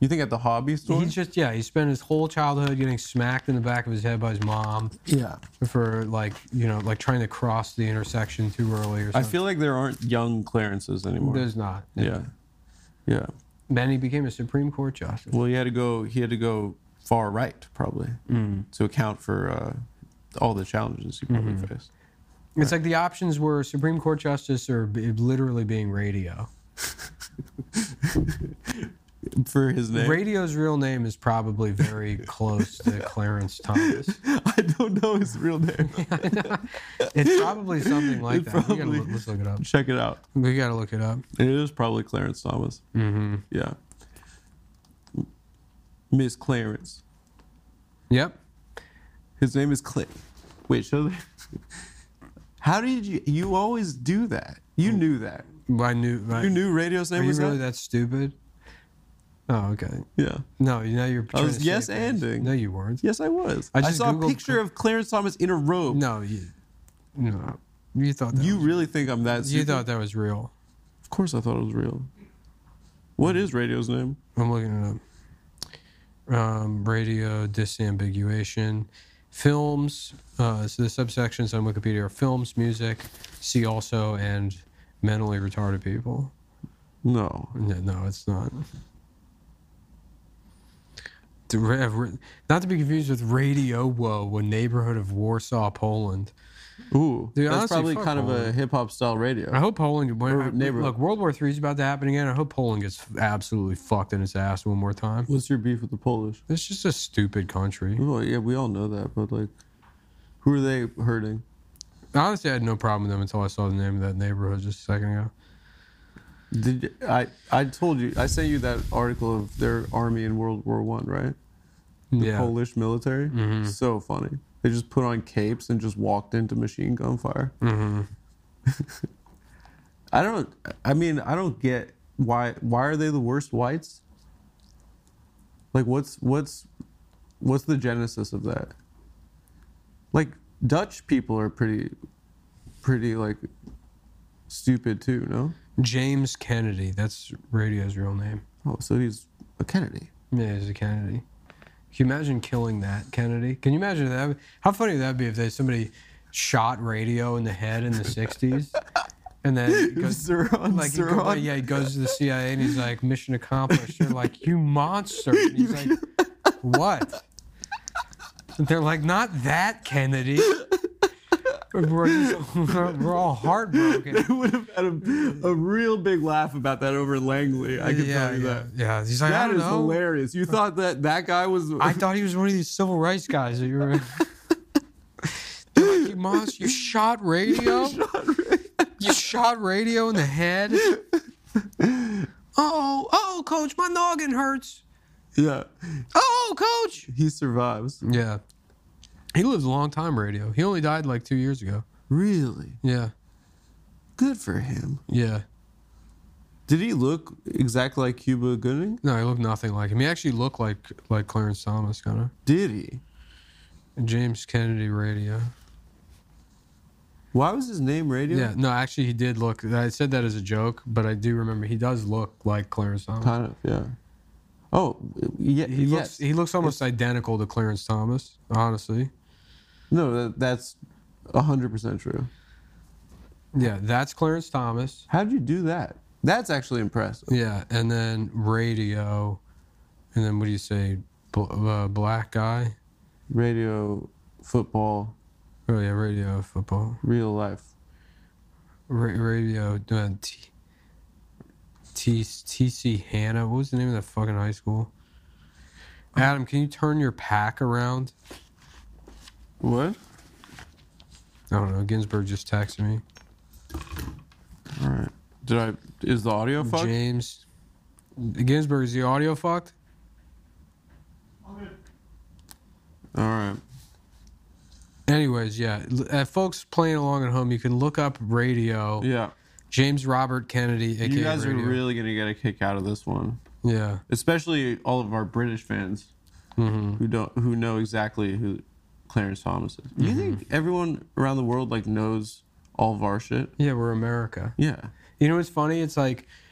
You think at the hobby store? He's just yeah. He spent his whole childhood getting smacked in the back of his head by his mom yeah. for like you know like trying to cross the intersection too early or something. I feel like there aren't young Clarences anymore. There's not. Yeah. Yeah. Then he became a Supreme Court justice. Well, he had to go. He had to go far right probably Mm. to account for uh, all the challenges he probably Mm-hmm. faced. It's like the options were Supreme Court justice or b- literally being radio. For his name, Radio's real name is probably very close to Clarence Thomas. I don't know his real name. It's probably something like It's that. We gotta probably- look, let's look it up. Check it out. We gotta look it up. It is probably Clarence Thomas. Mm-hmm. Yeah. Miss Clarence. Yep. His name is Clint. Wait, show the. How did you? You always do that. You knew that. I knew. I, You knew Radio's name Are you was really that? that stupid? Oh, okay. Yeah. No, you know you're. I trying was to save yes face. anding. No, you weren't. Yes, I was. I I, just saw a Googled picture Cl- of Clarence Thomas in a robe. No, you. No, you thought that. You was, really think I'm that? You stupid? thought that was real. Of course, I thought it was real. What is Radio's name? I'm looking it up. Um, radio disambiguation, films. Uh, so the subsections on Wikipedia are films, music, see also, and mentally retarded people. No. No, no it's not. To ra- Not to be confused with Radio Woe, a neighborhood of Warsaw, Poland. Ooh, Dude, that's honestly, probably fuck kind of a Poland. hip hop style radio. I hope Poland. When, Or I- neighborhood. look, World War Three is about to happen again. I hope Poland gets absolutely fucked in its ass one more time. What's your beef with the Polish? It's just a stupid country. Well, yeah, we all know that, but like, who are they hurting? Honestly, I had no problem with them until I saw the name of that neighborhood just a second ago. Did I? I told you. I sent you that article of their army in World War One, right? The Yeah. Polish military. Mhm. So funny. They just put on capes and just walked into machine gun fire. Mm-hmm. I don't. I mean, I don't get why. Why are they the worst whites? Like, what's what's what's the genesis of that? Like, Dutch people are pretty, pretty like stupid too. No. James Kennedy. That's Radio's real name. Oh, so he's a Kennedy. Yeah, he's a Kennedy. Can you imagine killing that Kennedy? Can you imagine that? How funny would that be if they, somebody shot Radio in the head in the sixties? And then he goes, Zeron, like, he go- Zeron. yeah, he goes to the C I A and he's like, mission accomplished. They're like, you monster. And he's like, what? And they're like, not that Kennedy. We're, just, we're all heartbroken. They would have had a, a real big laugh about that over in Langley. I can yeah, tell you yeah, that. yeah. He's like, I That don't is know. hilarious. You thought that that guy was. I thought he was one of these civil rights guys that you were. They're like, you monster, you shot Radio? You shot Radio in the head? Oh, oh, coach, my noggin hurts. Yeah, Oh, coach. he survives. Yeah. He lived a long time, Radio. He only died like two years ago. Really Yeah. good for him. Yeah. Did he look exactly like Cuba Gooding? No, he looked nothing like him. He actually looked like like Clarence Thomas, kind of. Did he? James Kennedy Radio. Why was his name Radio? Yeah, no, actually, he did look. I said that as a joke, but I do remember he does look like Clarence Thomas. Kind of. Yeah. Oh, yeah. He yes. looks he looks almost identical to Clarence Thomas, honestly. No, that, that's a hundred percent true. Yeah, that's Clarence Thomas. How'd you do that? That's actually impressive. Yeah, and then Radio, and then what do you say, Bl- uh, black guy? Radio, football, Oh yeah, Radio football. real life. Ra- radio uh, T, T T C Hanna. What was the name of that fucking high school? Adam, can you turn your pack around? What? I don't know. Ginsburg just texted me. All right. Did I? Is the audio fucked? James Ginsburg, is the audio fucked? All right. Anyways, yeah, L- uh, folks playing along at home, you can look up Radio. Yeah. James Robert Kennedy, aka You guys Radio. are really gonna get a kick out of this one, Yeah. especially all of our British fans Mm-hmm. who don't who know exactly who Clarence Thomas is. Do you think everyone around the world like knows all of our shit? Yeah, we're America. Yeah. You know what's funny? It's like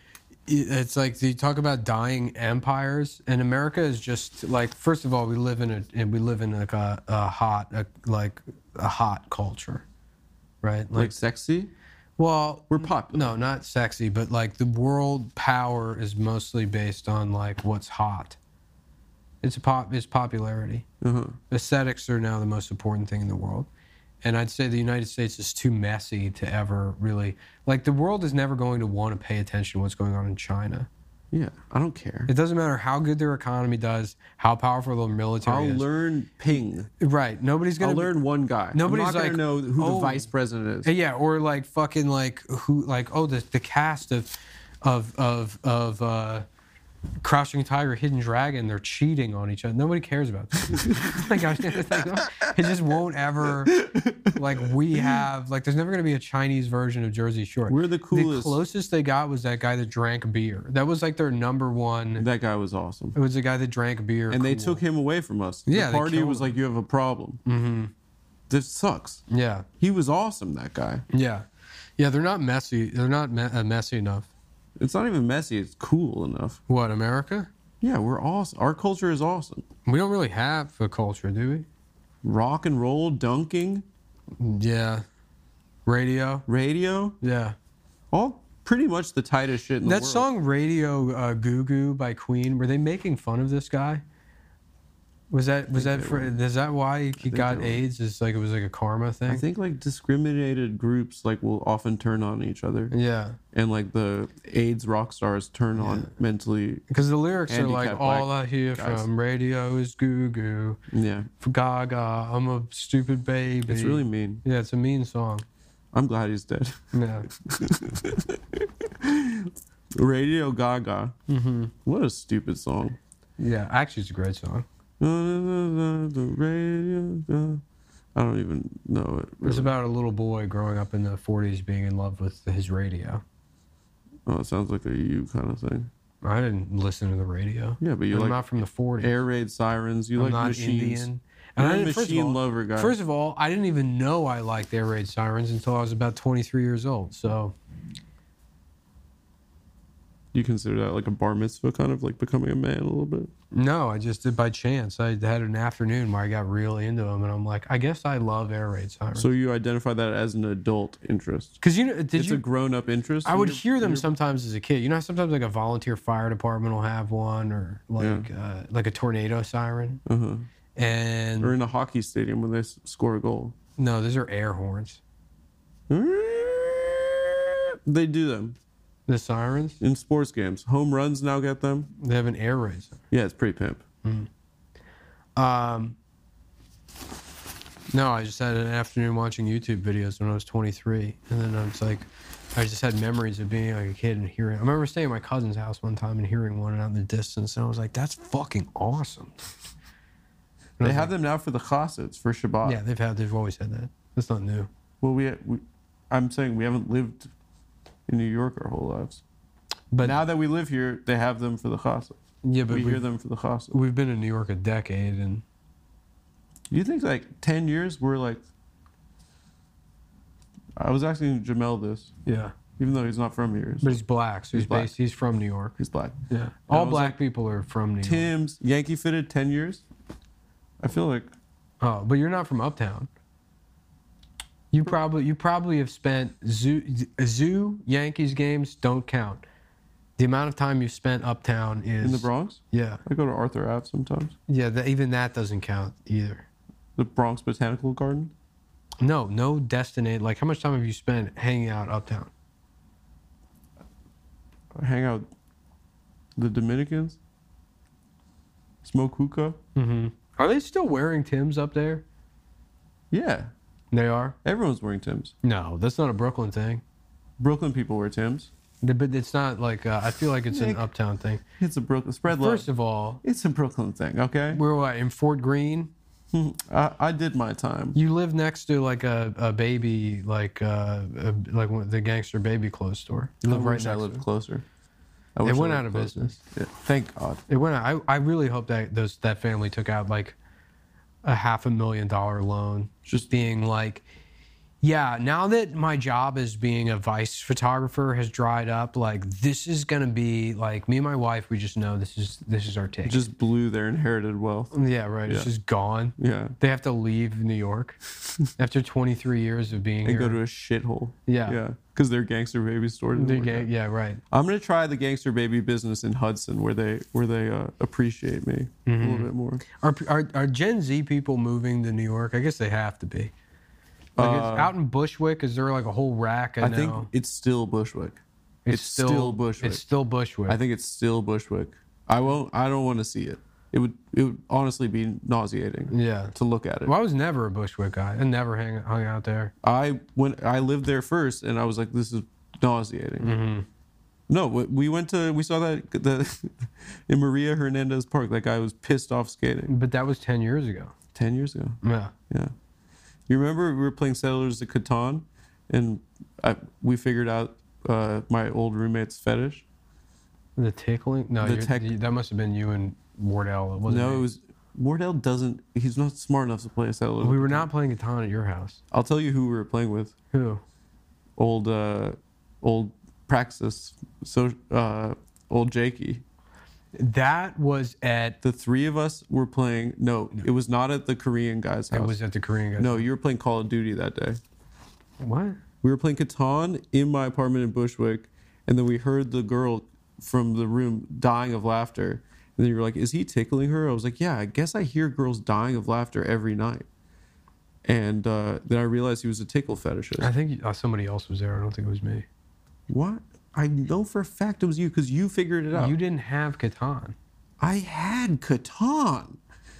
it's like you talk about dying empires, and America is just like, first of all, we live in a and we live in like a, a hot a, like a hot culture, right? Like, like sexy. Well, we're popular. No, not sexy, but like the world power is mostly based on like what's hot. It's a pop. It's popularity. Uh-huh. Aesthetics are now the most important thing in the world. And I'd say the United States is too messy to ever really... Like, the world is never going to want to pay attention to what's going on in China. Yeah, I don't care. It doesn't matter how good their economy does, how powerful their military I'll is. I'll learn ping. Right. Nobody's going to... I'll learn one guy. Nobody's I'm not like, going to know who oh, the vice president is. Yeah, or like fucking like, who, like, oh, the, the cast of, of, of, of, uh... Crouching Tiger, Hidden Dragon, they're cheating on each other. Nobody cares about that. like, I, it just won't ever, like, we have, like, there's never going to be a Chinese version of Jersey Shore. We're the coolest. The closest they got was that guy that drank beer. That was, like, their number one. That guy was awesome. It was the guy that drank beer. And cool. They took him away from us. Yeah, the party was like, you have a problem. Mm-hmm. This sucks. Yeah. He was awesome, that guy. Yeah. Yeah, they're not messy. They're not me- uh, messy enough. It's not even messy. It's cool enough. What, America? Yeah, we're awesome. Our culture is awesome. We don't really have a culture, do we? Rock and roll, dunking. Yeah. Radio. Radio. Yeah. All pretty much the tightest shit in the that world. That song Radio uh, Goo Goo by Queen, were they making fun of this guy? Was that was that for, is that why he got AIDS? Is like it was like a karma thing? I think like discriminated groups like will often turn on each other. Yeah. And like the AIDS rock stars turn yeah. on mentally. Because the lyrics are like, all I hear guys. from radio is goo goo. Yeah. For Gaga, I'm a stupid baby. It's really mean. Yeah, it's a mean song. I'm glad he's dead. Yeah. Radio Gaga. Mm-hmm. What a stupid song. Yeah, actually, it's a great song. The radio. I don't even know it. Really. It's about a little boy growing up in the forties being in love with his radio. Oh, it sounds like a you kind of thing. I didn't listen to the radio. Yeah, but you're I'm like not from the forties. Air raid sirens. You I'm like not machines. Indian. And I'm a machine all, lover guy. First of all, I didn't even know I liked air raid sirens until I was about twenty-three years old. So. You consider that like a bar mitzvah, kind of like becoming a man a little bit? No, I just did by chance. I had an afternoon where I got really into them, and I'm like, I guess I love air raid sirens. So you identify that as an adult interest? Because you know, did it's you, a grown-up interest. I would your, hear them your... sometimes as a kid. You know, how sometimes like a volunteer fire department will have one, or like yeah. uh, like a tornado siren. Uh-huh. And or in a hockey stadium when they s- score a goal. No, those are air horns. They do them. The sirens? In sports games. Home runs now get them. They have an air raid siren. Yeah, it's pretty pimp. Mm. Um, no, I just had an afternoon watching YouTube videos when I was twenty-three. And then I was like, I just had memories of being like a kid and hearing. I remember staying at my cousin's house one time and hearing one out in the distance. And I was like, that's fucking awesome. And they have like, them now for the chassids, for Shabbat. Yeah, they've had, they've always had that. That's not new. Well, we, we I'm saying we haven't lived in New York our whole lives. But now that we live here, they have them for the chassid. Yeah, but we hear them for the chassid. We've been in New York a decade, and you think like ten years we're like. I was asking Jamel this. Yeah. Even though he's not from here. So but he's black, so he's, he's black. Based. He's from New York. He's black. Yeah. All black like, people are from New York. Tim's Yankee fitted ten years. I feel like. Oh, but you're not from Uptown. You probably you probably have spent zoo zoo Yankees games don't count. The amount of time you spent uptown is in the Bronx. Yeah, I go to Arthur Ave sometimes. Yeah, the, even that doesn't count either. The Bronx Botanical Garden. No, no destination. Like, how much time have you spent hanging out uptown? I hang out. The Dominicans. Smoke hookah. Mm-hmm. Are they still wearing Timbs up there? Yeah. They are? Everyone's wearing Timbs. No, that's not a Brooklyn thing. Brooklyn people wear Timbs. But it's not like, uh, I feel like it's Nick, an uptown thing. It's a Brooklyn, spread love. First of all. It's a Brooklyn thing, okay? We're what, in Fort Greene? I, I did my time. You live next to like a, a baby, like uh, a, like the Gangster Baby clothes store. You live I right wish next I lived to it. closer. I it went out of closer. business. Yeah. Thank God. It went out. I, I really hope that those that family took out like a half a million dollar loan. Just being like, Yeah, now that my job as being a Vice photographer has dried up, like this is gonna be like me and my wife. We just know this is this is our It ticket. just blew their inherited wealth. Yeah, right. It's Yeah. just gone. Yeah. They have to leave New York after twenty-three years of being And here. go to a shithole. Yeah. Yeah. Because their Gangster Baby store didn't They work ga- out. yeah, right. I'm gonna try the Gangster Baby business in Hudson, where they where they uh, appreciate me a little bit more. Are, are are Gen Z people moving to New York? I guess they have to be. Like Uh, it's out in Bushwick, is there like a whole rack? I, I know. think it's still Bushwick. It's, still, Bushwick. It's still Bushwick. I think it's still Bushwick. I won't. I don't want to see it. It would. It would honestly be nauseating yeah. to look at it. Well, I was never a Bushwick guy. I never hang, hung out there. I when I lived there first, and I was like, this is nauseating. Mm-hmm. No, we we went to we saw that the in Maria Hernandez Park. That guy was pissed off skating But that was ten years ago. ten years ago. Yeah. Yeah, you remember we were playing Settlers of Catan, and I, we figured out uh, my old roommate's fetish. The tickling? No, The you're- tech- you- that must have been you and Wardell. It wasn't No, me. it was Wardell. Doesn't he's not smart enough to play a Settlers. We of were Catan. not playing Catan at your house. I'll tell you who we were playing with. Who? Old uh, old Praxis. So uh, old Jakey. That was at. The three of us were playing. No, it was not at the Korean guy's house. It was at the Korean guy. No, you were playing Call of Duty that day. What? We were playing Catan in my apartment in Bushwick, and then we heard the girl from the room dying of laughter. And then you were like, "Is he tickling her?" I was like, "Yeah, I guess I hear girls dying of laughter every night." And uh, then I realized he was a tickle fetishist. I think uh, somebody else was there. I don't think it was me. What? I know for a fact it was you because you figured it out. You didn't have Catan. I had Catan.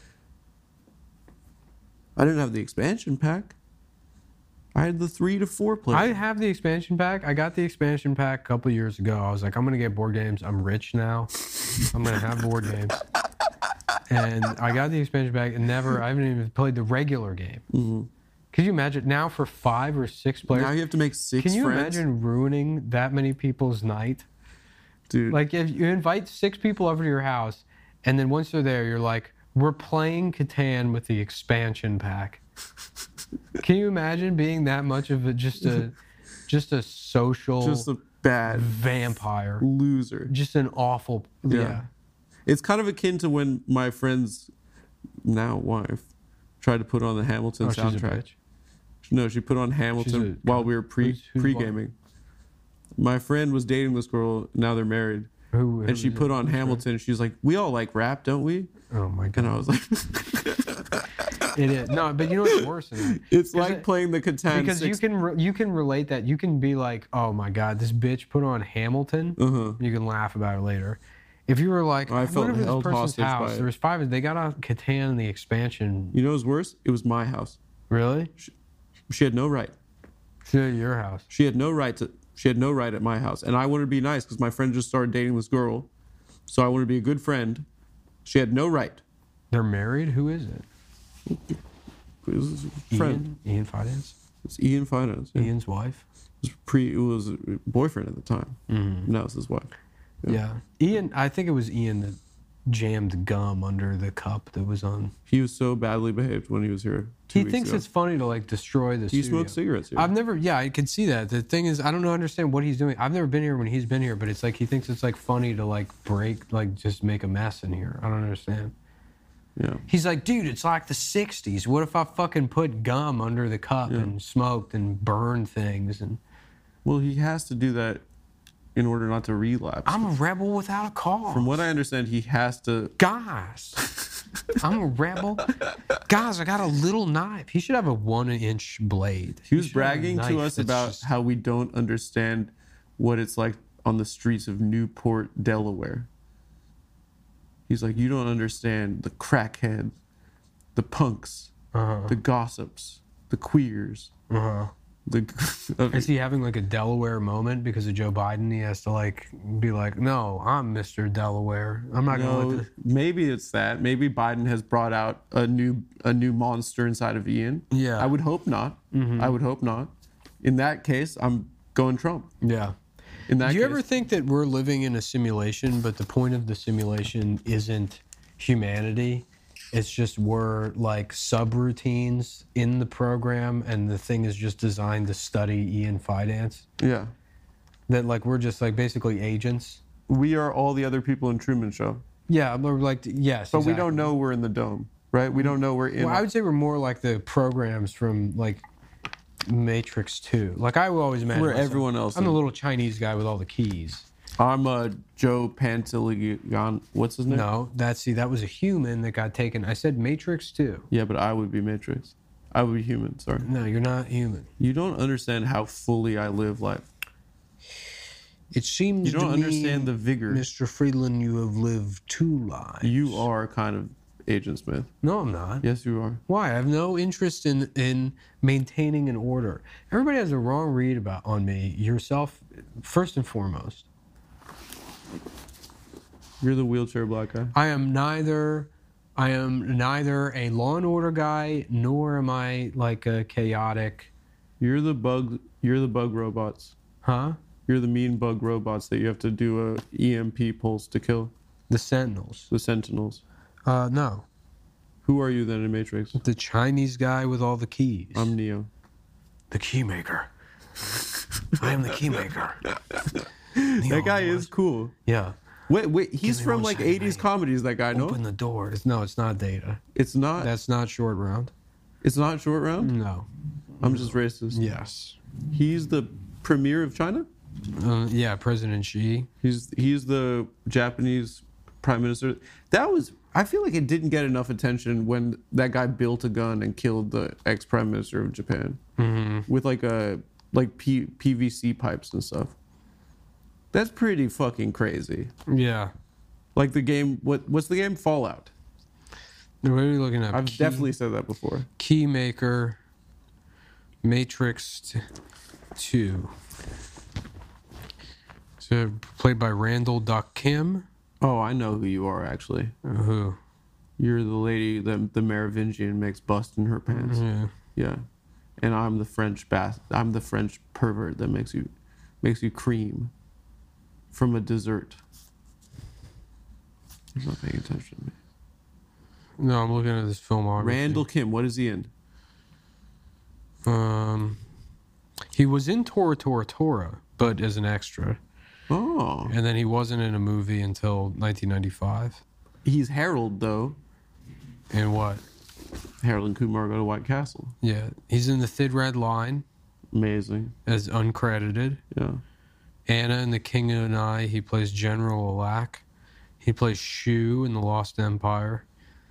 I didn't have the expansion pack. I had the three to four player. I have the expansion pack. I got the expansion pack a couple years ago. I was like, I'm gonna get board games. I'm rich now. I'm gonna have board games. And I got the expansion pack and never. I haven't even played the regular game. Mhm. Could you imagine now for five or six players? Now you have to make six Can you friends. imagine ruining that many people's night? Dude, Like if you invite six people over to your house, and then once they're there, you're like, "We're playing Catan with the expansion pack." Can you imagine being that much of a just a just a social just a bad vampire? loser. Just an awful yeah. Yeah. It's kind of akin to when my friend's now wife tried to put on the Hamilton Oh, she's a soundtrack. bitch. No, she put on Hamilton a- while we were pre who's- who's pre gaming. My friend was dating this girl. Now they're married, Who, who and she is put it? on Who's Hamilton. She's like, "We all like rap, don't we?" her? Oh my And god! I was like, It is no, but you know what's worse than that? "It's 'Cause like it- playing the Catan." Because you six- can re- you can relate that. You can be like, "Oh my god, this bitch put on Hamilton." Uh-huh. You can laugh about it later. If you were like, I I felt went over to held this person's hostage by house. it. There was five. They got on Catan and the expansion. You know what's worse? It was my house. Really? She had no right. To your house. She had no right to. She had no right at my house, and I wanted to be nice because my friend just started dating this girl, so I wanted to be a good friend. She had no right. They're married. Who is it? It was a friend. Ian. Ian Finance. It's Ian Finance. Yeah. Ian's wife. It was pre. It was a boyfriend at the time. Mm-hmm. Now it's his wife. Yeah. Ian. I think it was Ian that jammed gum under the cup that was on. He was so badly behaved when he was here. Two He weeks thinks ago. it's funny to like destroy the He studio. smokes cigarettes here. I've never, yeah, I can see that. The thing is, I don't know, understand what he's doing. I've never been here when he's been here, but it's like he thinks it's like funny to like break, like just make a mess in here. I don't understand. yeah. He's like, dude, it's like the sixties. What if I fucking put gum under the cup Yeah. and smoked and burned things? And Well, he has to do that in order not to relapse. I'm a rebel without a cause. From what I understand, he has to. Guys, I'm a rebel. Guys, I got a little knife. He should have a one-inch blade. He was should have a bragging knife to us that's about just- how we don't understand what it's like on the streets of Newport, Delaware. He's like, you don't understand the crackheads, the punks, Uh-huh. the gossips, the queers, Uh-huh. the. Is he having like a Delaware moment because of Joe Biden? He has to like be like, no, I'm Mister Delaware. I'm not gonna No, let this. maybe it's that. Maybe Biden has brought out a new a new monster inside of Ian. Yeah. I would hope not. I would hope not. In that case, I'm going Trump. Yeah. In that Do you case, ever think that we're living in a simulation, but the point of the simulation isn't humanity? It's just we're like subroutines in the program, and the thing is just designed to study Ian Fidance. Yeah. That like we're just like basically agents. We are all the other people in Truman Show. Yeah, we're like yes. But exactly. we don't know we're in the dome, right? We don't know we're in. Well, I would say we're more like the programs from like Matrix two. Like I would always imagine Where myself, everyone else I'm the is. little Chinese guy with all the keys. I'm uh, Joe Pantoliano. What's his name? No, that's see, that was a human that got taken. I said Matrix two. Yeah, but I would be Matrix. I would be human. Sorry. No, you're not human. You don't understand how fully I live life. It seems You don't to me, understand the vigor. Mister Friedland, you have lived two lives. You are kind of Agent Smith. No, I'm not. Yes, you are. Why? I have no interest in in maintaining an order. Everybody has a wrong read about on me. Yourself, first and foremost. You're the wheelchair black guy. I am neither. I am neither a Law and Order guy, nor am I like a chaotic. You're the bug. You're the bug robots. Huh? You're the mean bug robots that you have to do a E M P pulse to kill. The Sentinels. The Sentinels. Uh, no. Who are you then in Matrix? The Chinese guy with all the keys. I'm Neo. The keymaker. I am the keymaker. That guy is cool. Yeah. Wait, wait. He's me from one like second, eighties mate. comedies. That guy, no? Open the door. It's, no, it's not Data. It's not. That's not Short Round. It's not Short Round. No. I'm just racist. Yes. He's the premier of China. Uh, yeah, President Xi. He's he's the Japanese prime minister. That was. I feel like it didn't get enough attention when that guy built a gun and killed the ex prime minister of Japan Mm-hmm. with like a like P, PVC pipes and stuff. That's pretty fucking crazy. Yeah. Like the game. What what's the game? Fallout. What are we looking at? I've Key- definitely said that before. Keymaker. Matrix t- two. So played by Randall Duck Kim. Oh, I know who you are actually. Uh, who? You're the lady that the Merovingian makes bust in her pants. Yeah. Yeah, and I'm the French bas- I'm the French pervert that makes you makes you cream from a dessert. He's not paying attention to me. No, I'm looking at this filmography. Randall Kim, what is he in? Um, he was in Tora Tora Tora, but as an extra, Oh, and then he wasn't in a movie until nineteen ninety-five. he's Harold though. And what? Harold and Kumar Go to White Castle. Yeah, he's in the Thin Red Line Amazing. as uncredited. Yeah. Anna and the King and I, he plays General Alack. He plays Shu in The Lost Empire.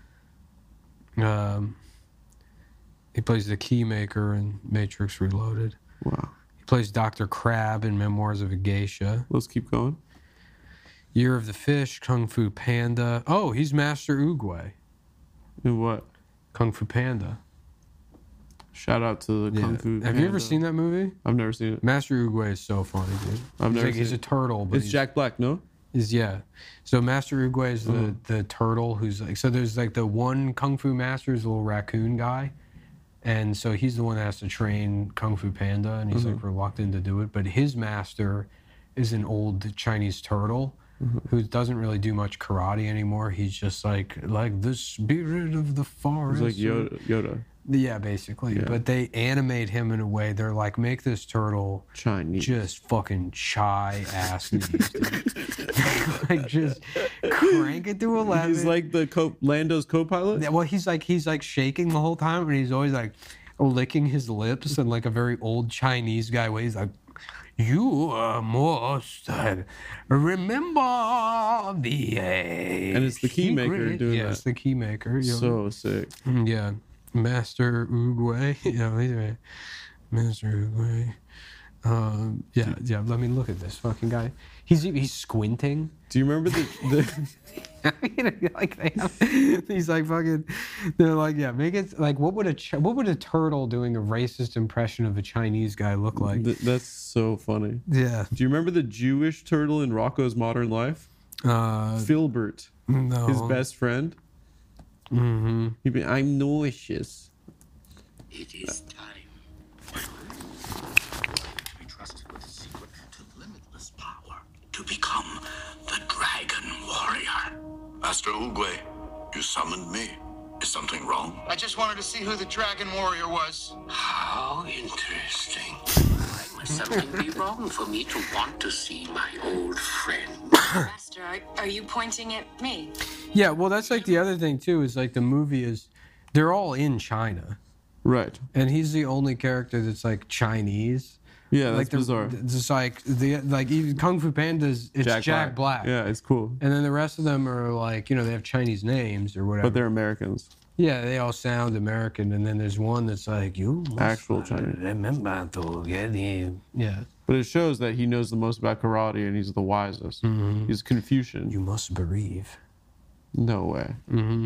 Um, he plays the Keymaker in Matrix Reloaded. Wow. He plays Doctor Crab in Memoirs of a Geisha. Let's keep going. Year of the Fish, Kung Fu Panda. Oh, he's Master Oogway. And what? Kung Fu Panda. Shout out to the Yeah. Kung Fu. Have you ever Panda. seen that movie? I've never seen it. Master Oogway is so funny, dude. I've he's never like, seen he's a it. turtle, but It's he's, Jack Black, no? Is yeah. So Master Oogway is the, Uh-huh. the turtle who's like so there's like the one Kung Fu master is a little raccoon guy. And so he's the one that has to train Kung Fu Panda and he's Uh-huh. like reluctant to do it. But his master is an old Chinese turtle Uh-huh. who doesn't really do much karate anymore. He's just like like the spirit of the forest. It's like Yoda. Yoda. Yeah, basically. Yeah. But they animate him in a way. They're like, make this turtle Chinese. just fucking chai ass knees, dude. Like just crank it to eleven. He's like the co- Lando's co-pilot. Yeah, well, he's like he's like shaking the whole time, and he's always like licking his lips in like a very old Chinese guy way. He's like, "You uh, must uh, remember the." Uh, And it's the Keymaker secret." doing yeah, that. it's the Keymaker. you know. So sick. Mm, Yeah, Master Oogway. yeah, he's right. Master Oogway. Um, yeah, yeah. Let me look at this fucking guy. He's he's squinting. Do you remember the, the I mean, like they have, he's like fucking. They're like, yeah, make it like what would a Ch- what would a turtle doing a racist impression of a Chinese guy look like? th- that's so funny. Yeah. Do you remember the Jewish turtle in Rocco's Modern Life? Uh, Filbert, no. his best friend. Mm-hmm. He'd be, I'm nauseous. It is time. Be trusted with a secret to limitless power to become the Dragon Warrior. Master Oogway, you summoned me. Is something wrong? I just wanted to see who the Dragon Warrior was. How interesting. Why must something be wrong for me to want to see my old friend? Master, are, are you pointing at me? Yeah, well, that's like the other thing too. Is like the movie is, they're all in China, Right. and he's the only character that's like Chinese. Yeah, that's like the- bizarre. It's like the like even Kung Fu Panda's it's Jack, Black. Yeah, it's cool. And then the rest of them are like, you know, they have Chinese names or whatever. But they're Americans. Yeah, they all sound American. And then there's one that's like, you must Actual Chinese. remember to get in. Yeah. But it shows that he knows the most about karate and he's the wisest. Mm-hmm. He's Confucian. You must believe. No way. Mm-hmm.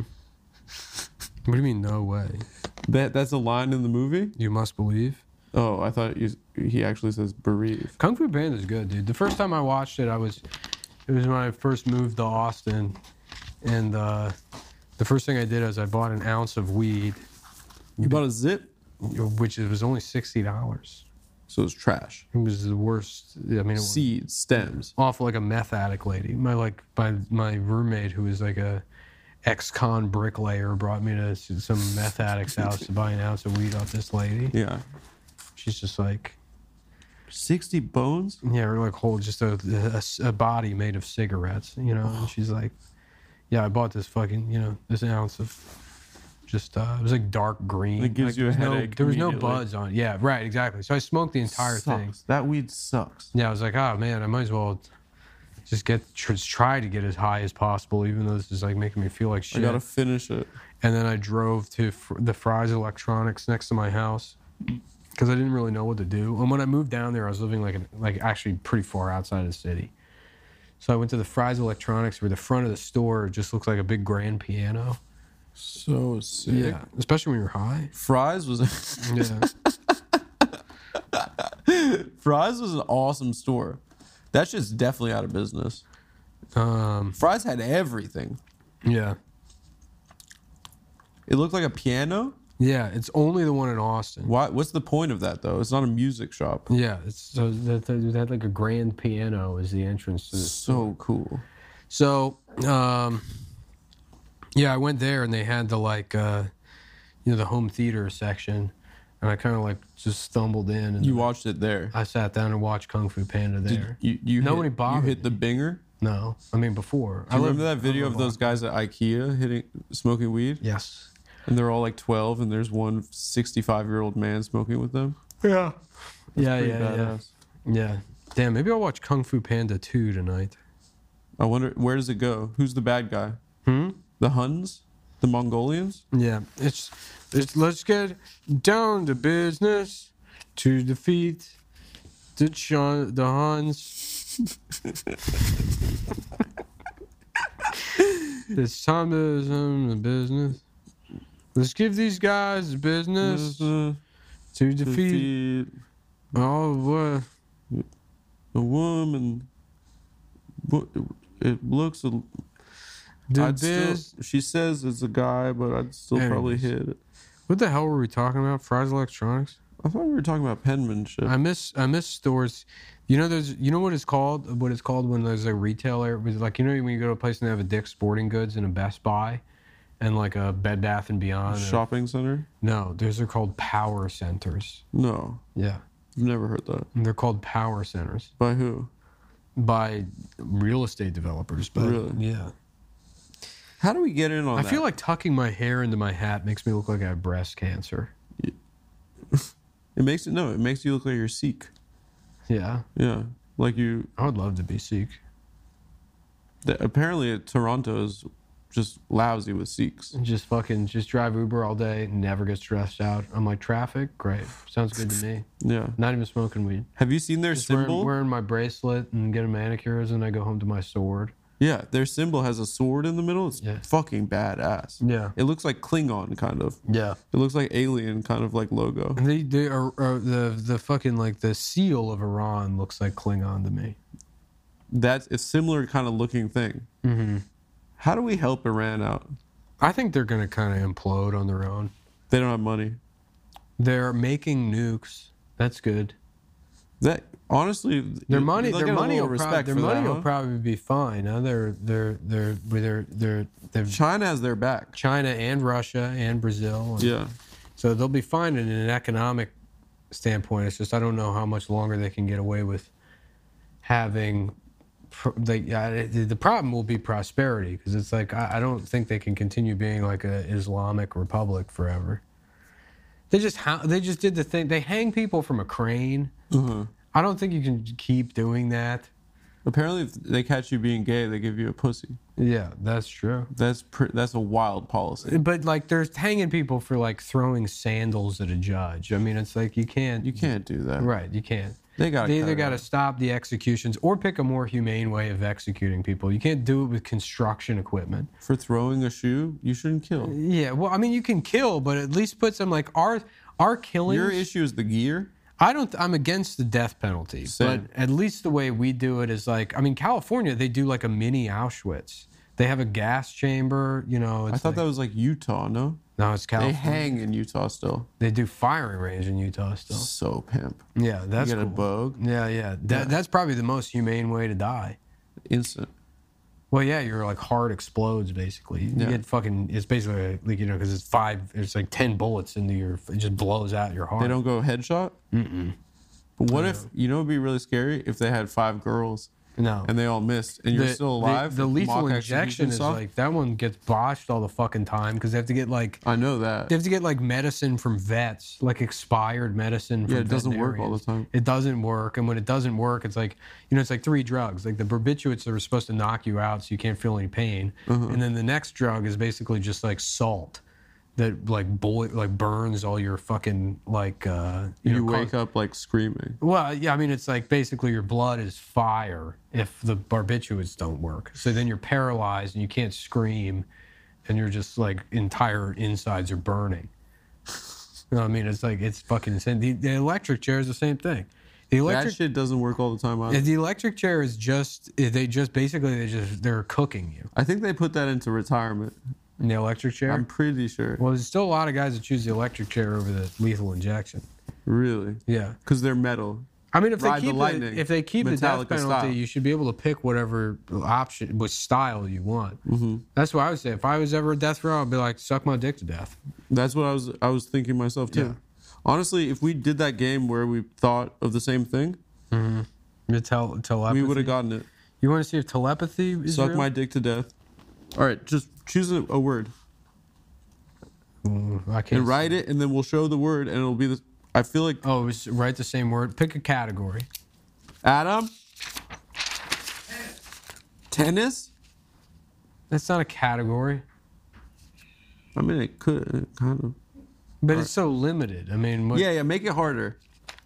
What do you mean, no way? That that's a line in the movie? You must believe? Oh, I thought you, he actually says bereave. Kung Fu Panda's good, dude. The first time I watched it, I was, it was when I first moved to Austin. And uh, the first thing I did is I bought an ounce of weed, You bought a zip? which it was only sixty dollars. So it's trash. It was the worst. I mean, it was Seeds, stems. off like a meth addict lady. My like my my roommate, who was like a ex-con bricklayer, brought me to s- some meth addict's house to buy an ounce of weed off this lady. Yeah. She's just like, sixty bones? yeah, or like hold just a, a, a body made of cigarettes, you know. And she's like, yeah, I bought this fucking, you know, this ounce of just uh, it was like dark green. It gives Like, you a there was no- headache There was no immediately. buds on it. Yeah, right, exactly. So I smoked the entire thing. Sucks. That weed sucks. Yeah, I was like, oh man, I might as well just get tr- try to get as high as possible, even though this is like making me feel like I shit. gotta finish it. And then I drove to fr- the Fry's Electronics next to my house because I didn't really know what to do. And when I moved down there, I was living like an, like actually pretty far outside of the city. So I went to the Fry's Electronics, where the front of the store just looks like a big grand piano. So sick. especially when you're high. Fry's was Yeah, Fry's was an awesome store. That shit's definitely out of business. um, Fry's had everything. yeah, It looked like a piano. yeah. It's only the one in Austin. Why? What's the point of that though? It's not a music shop. Yeah, it's so that that had like a grand piano as the entrance to the So cool. So, um, yeah, I went there and they had the like, uh, you know, the home theater section, and I kind of like just stumbled in and You watched it there. I sat down and watched Kung Fu Panda Did there. you, you Nobody hit, bothered You hit the binger. No, I mean before. Do you I remember lived- that video I of lived those guys at IKEA hitting, smoking weed? Yes. And they're all like twelve, and there's one sixty-five-year-old man smoking with them. Yeah. Yeah, Pretty yeah, yeah, badass. yeah. Damn, maybe I'll watch Kung Fu Panda two tonight. I wonder, where does it go? Who's the bad guy? Hmm. The Huns? The Mongolians? Yeah, it's it's let's get down to business to defeat the Chun, the Huns. It's time to some the business. Let's give these guys the business Uh, to defeat defeat all what a woman. Wo- It looks. A, the I'd still, biz. she says it's a guy, but I'd still probably Anyways. hit it. What the hell were we talking about? Fry's Electronics. I thought we were talking about penmanship. I miss I miss stores. You know, there's you know what it's called. What it's called when there's a retailer, was like you know when you go to a place and they have a Dick's Sporting Goods and a Best Buy, and like a Bed Bath and Beyond. or- Shopping center? No, those are called power centers. No, Yeah, I've never heard that. and they're called power centers By who? by real estate developers. But Really? yeah, How do we get in on I that? feel like tucking my hair into my hat makes me look like I have breast cancer. it makes it no. It makes you look like you're Sikh. Yeah, Yeah, like you. I would love to be Sikh. The, apparently, Toronto is just lousy with Sikhs. Just fucking just drive Uber all day, never get stressed out. I'm like traffic, great, sounds good to me. Yeah. Not even smoking weed. Have you seen their Just symbol? wearing, wearing my bracelet and getting manicures, and I go home to my sword. Yeah, their symbol has a sword in the middle. It's Yeah. fucking badass. Yeah. It looks like Klingon, kind of. Yeah. It looks like alien, kind of like logo. They they are, are the the fucking like the seal of Iran looks like Klingon to me. That's a similar kind of looking thing. Mm-hmm. How do we help Iran out? I think they're gonna kind of implode on their own. They don't have money. They're making nukes. That's good. That honestly, Their you- money, they'll their get a money, little will, prob- respect their for money that, will huh? probably be fine. Huh? They're, they're, they're, they're, they're, they're, China has their back. China and Russia and Brazil. And Yeah. So they'll be fine in an economic standpoint. It's just I don't know how much longer they can get away with having. Pro- they, uh, the problem will be prosperity because it's like I, I don't think they can continue being like a Islamic republic forever. They just ha- they just did the thing. They hang people from a crane. Uh-huh. I don't think you can keep doing that. Apparently, if they catch you being gay, they give you a pussy. Yeah, that's true. That's pr- that's a wild policy. But like, they're hanging people for like throwing sandals at a judge. I mean, it's like you can't. You can't do that. Right, you can't. They got. They either got to stop the executions or pick a more humane way of executing people. You can't do it with construction equipment. for throwing a shoe. You shouldn't kill. Yeah, well, I mean, you can kill, but at least put some like our our killings. Your issue is the gear. I don't. I'm against the death penalty, Same. but at least the way we do it is like. I mean, California, they do like a mini Auschwitz. They have a gas chamber. You know, it's I thought like, that was like Utah. No, no, it's they California. hang in Utah still. They do firing range in Utah still. So pimp. Yeah, that's you get a cool. bug. Yeah, yeah. That, That's probably the most humane way to die. Instant. Well, yeah, your like heart explodes basically. You Yeah. get fucking. It's basically like you know because it's five. It's like ten bullets into your. It just blows out your heart. They don't go headshot. Mm-mm. But what if you know? It'd be really scary if they had five girls No. and they all missed, and you're The- still the- alive. The, lethal mock injection execution is stuff? like that one gets botched all the fucking time because they have to get like I know that. they have to get like medicine from vets, like expired medicine. From Yeah, it doesn't work all the veterinarians. time. It doesn't work, and when it doesn't work, it's like you know, it's like three drugs. Like the barbiturates are supposed to knock you out so you can't feel any pain, Uh-huh. and then the next drug is basically just like salt that like boil, like burns all your fucking like uh, You, know, wake cause- up like screaming. well, yeah, I mean, it's like basically your blood is fire if the barbiturates don't work. So then you're paralyzed and you can't scream, and you're just like entire insides are burning. You know what I mean? It's like it's fucking insane. The, the electric chair is the same thing. The That electric, shit doesn't work all the time either. the electric chair is just they just basically they just they're cooking you. I think they put that into retirement. In the electric chair. I'm pretty sure. Well, there's still a lot of guys that choose the electric chair over the lethal injection. Really? Yeah. Because they're metal. I mean, if they Ride the keep the, lightning, if they keep the death Metallica penalty, style. you should be able to pick whatever option, what style you want. Mm-hmm. That's what I would say. If I was ever a death row, I'd be like, suck my dick to death. That's what I was. I was thinking myself too. Yeah. Honestly, if we did that game where we thought of the same thing, You tell telepathy. we would have gotten it. You want to see if telepathy is Suck real? my dick to death. All right, just choose a, a word Mm, I can't. and write it, and then we'll show the word, and it'll be the. I feel like Oh, it was write the same word. Pick a category. Adam. Tennis. That's not a category, I mean, it could kind of. but it's so limited. I mean, what, Yeah, yeah. Make it harder.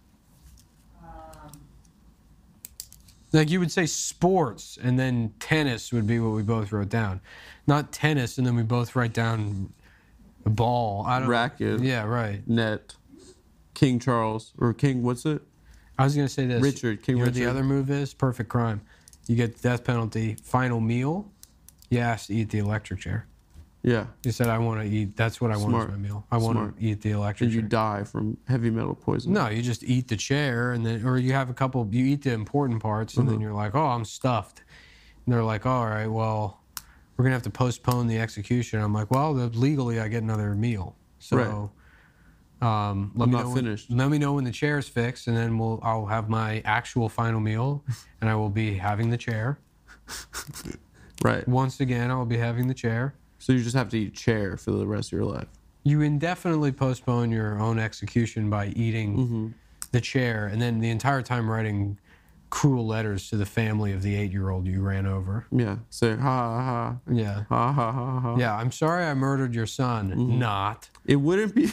like you would say sports, and then tennis would be what we both wrote down, not tennis, and then we both write down a ball. I don't. Racket. Yeah, right. Net. King Charles or King. What's it? I was gonna say this. Richard, King you know what the Richard. other move is? Perfect crime. You get death penalty. Final meal. You asked to eat the electric chair. Yeah. You said I want to eat. That's what I want Smart. as my meal. I want Smart. to eat the electric And you chair. die from heavy metal poisoning. No, you just eat the chair, and then, or you have a couple. You eat the important parts, and Mm-hmm. then you're like, "Oh, I'm stuffed." And they're like, "All right, well, we're gonna have to postpone the execution." I'm like, "Well, legally, I get another meal." So, um, let I'm me not know when- finished. let me know when the chair's fixed, and then we'll. I'll have my actual final meal, and I will be having the chair. Right. Once again, I'll be having the chair. So you just have to eat chair for the rest of your life. You indefinitely postpone your own execution by eating Mm-hmm. the chair, and then the entire time writing cruel letters to the family of the eight-year-old you ran over. Yeah. Say ha ha Yeah. ha ha ha ha. Yeah, I'm sorry I murdered your son. Mm-hmm. Not. It wouldn't be.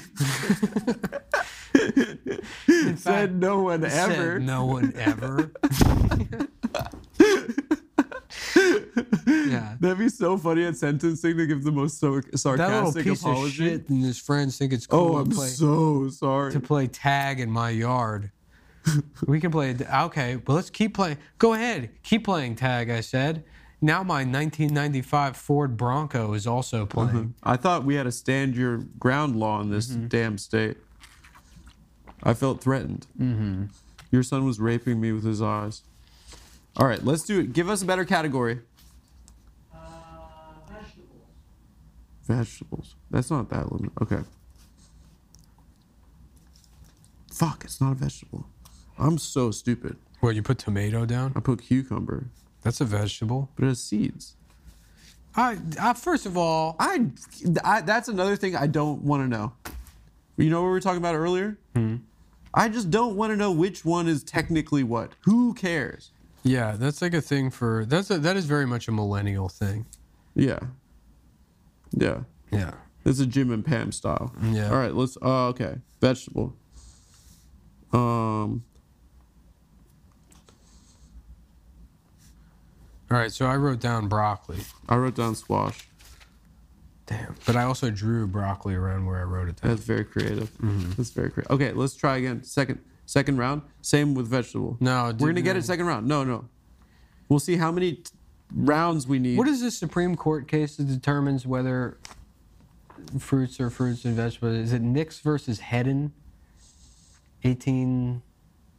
In fact, Said no one said ever. no one ever. Yeah. That'd be so funny at sentencing to give the most so- That little sarcastic piece apology. of shit and his friends think it's cool Oh, to I'm play so sorry. to play tag in my yard. We can play. Okay, well, let's keep playing. Go ahead, keep playing tag. I said. Now my nineteen ninety-five Ford Bronco is also playing. I thought we had a stand your ground law in this Mm-hmm. damn state. I felt threatened. Your son was raping me with his eyes. All right, let's do it. Give us a better category. Uh, vegetables. Vegetables. That's not that limit. Okay. Fuck, it's not a vegetable. I'm so stupid. What, you put tomato down? I put cucumber, That's a vegetable. but it has seeds. I, I first of all, I, I that's another thing I don't want to know. You know what we were talking about earlier? Hmm. I just don't want to know which one is technically what. Who cares? yeah, that's like a thing for that's a, that is very much a millennial thing. Yeah. Yeah. Yeah. It's a Jim and Pam style. Yeah. All right, let's uh okay. Vegetable. Um All right, so I wrote down broccoli. I wrote down squash. Damn. But I also drew broccoli around where I wrote it down. That's very creative. Mm-hmm. That's very creative. Okay, let's try again. Second second round. Same with vegetable. No, We're dude, going to get no. it second round. No, no. We'll see how many t- rounds we need. What is this Supreme Court case that determines whether fruits are fruits and vegetables? Is it Nix versus Hedden? eighteen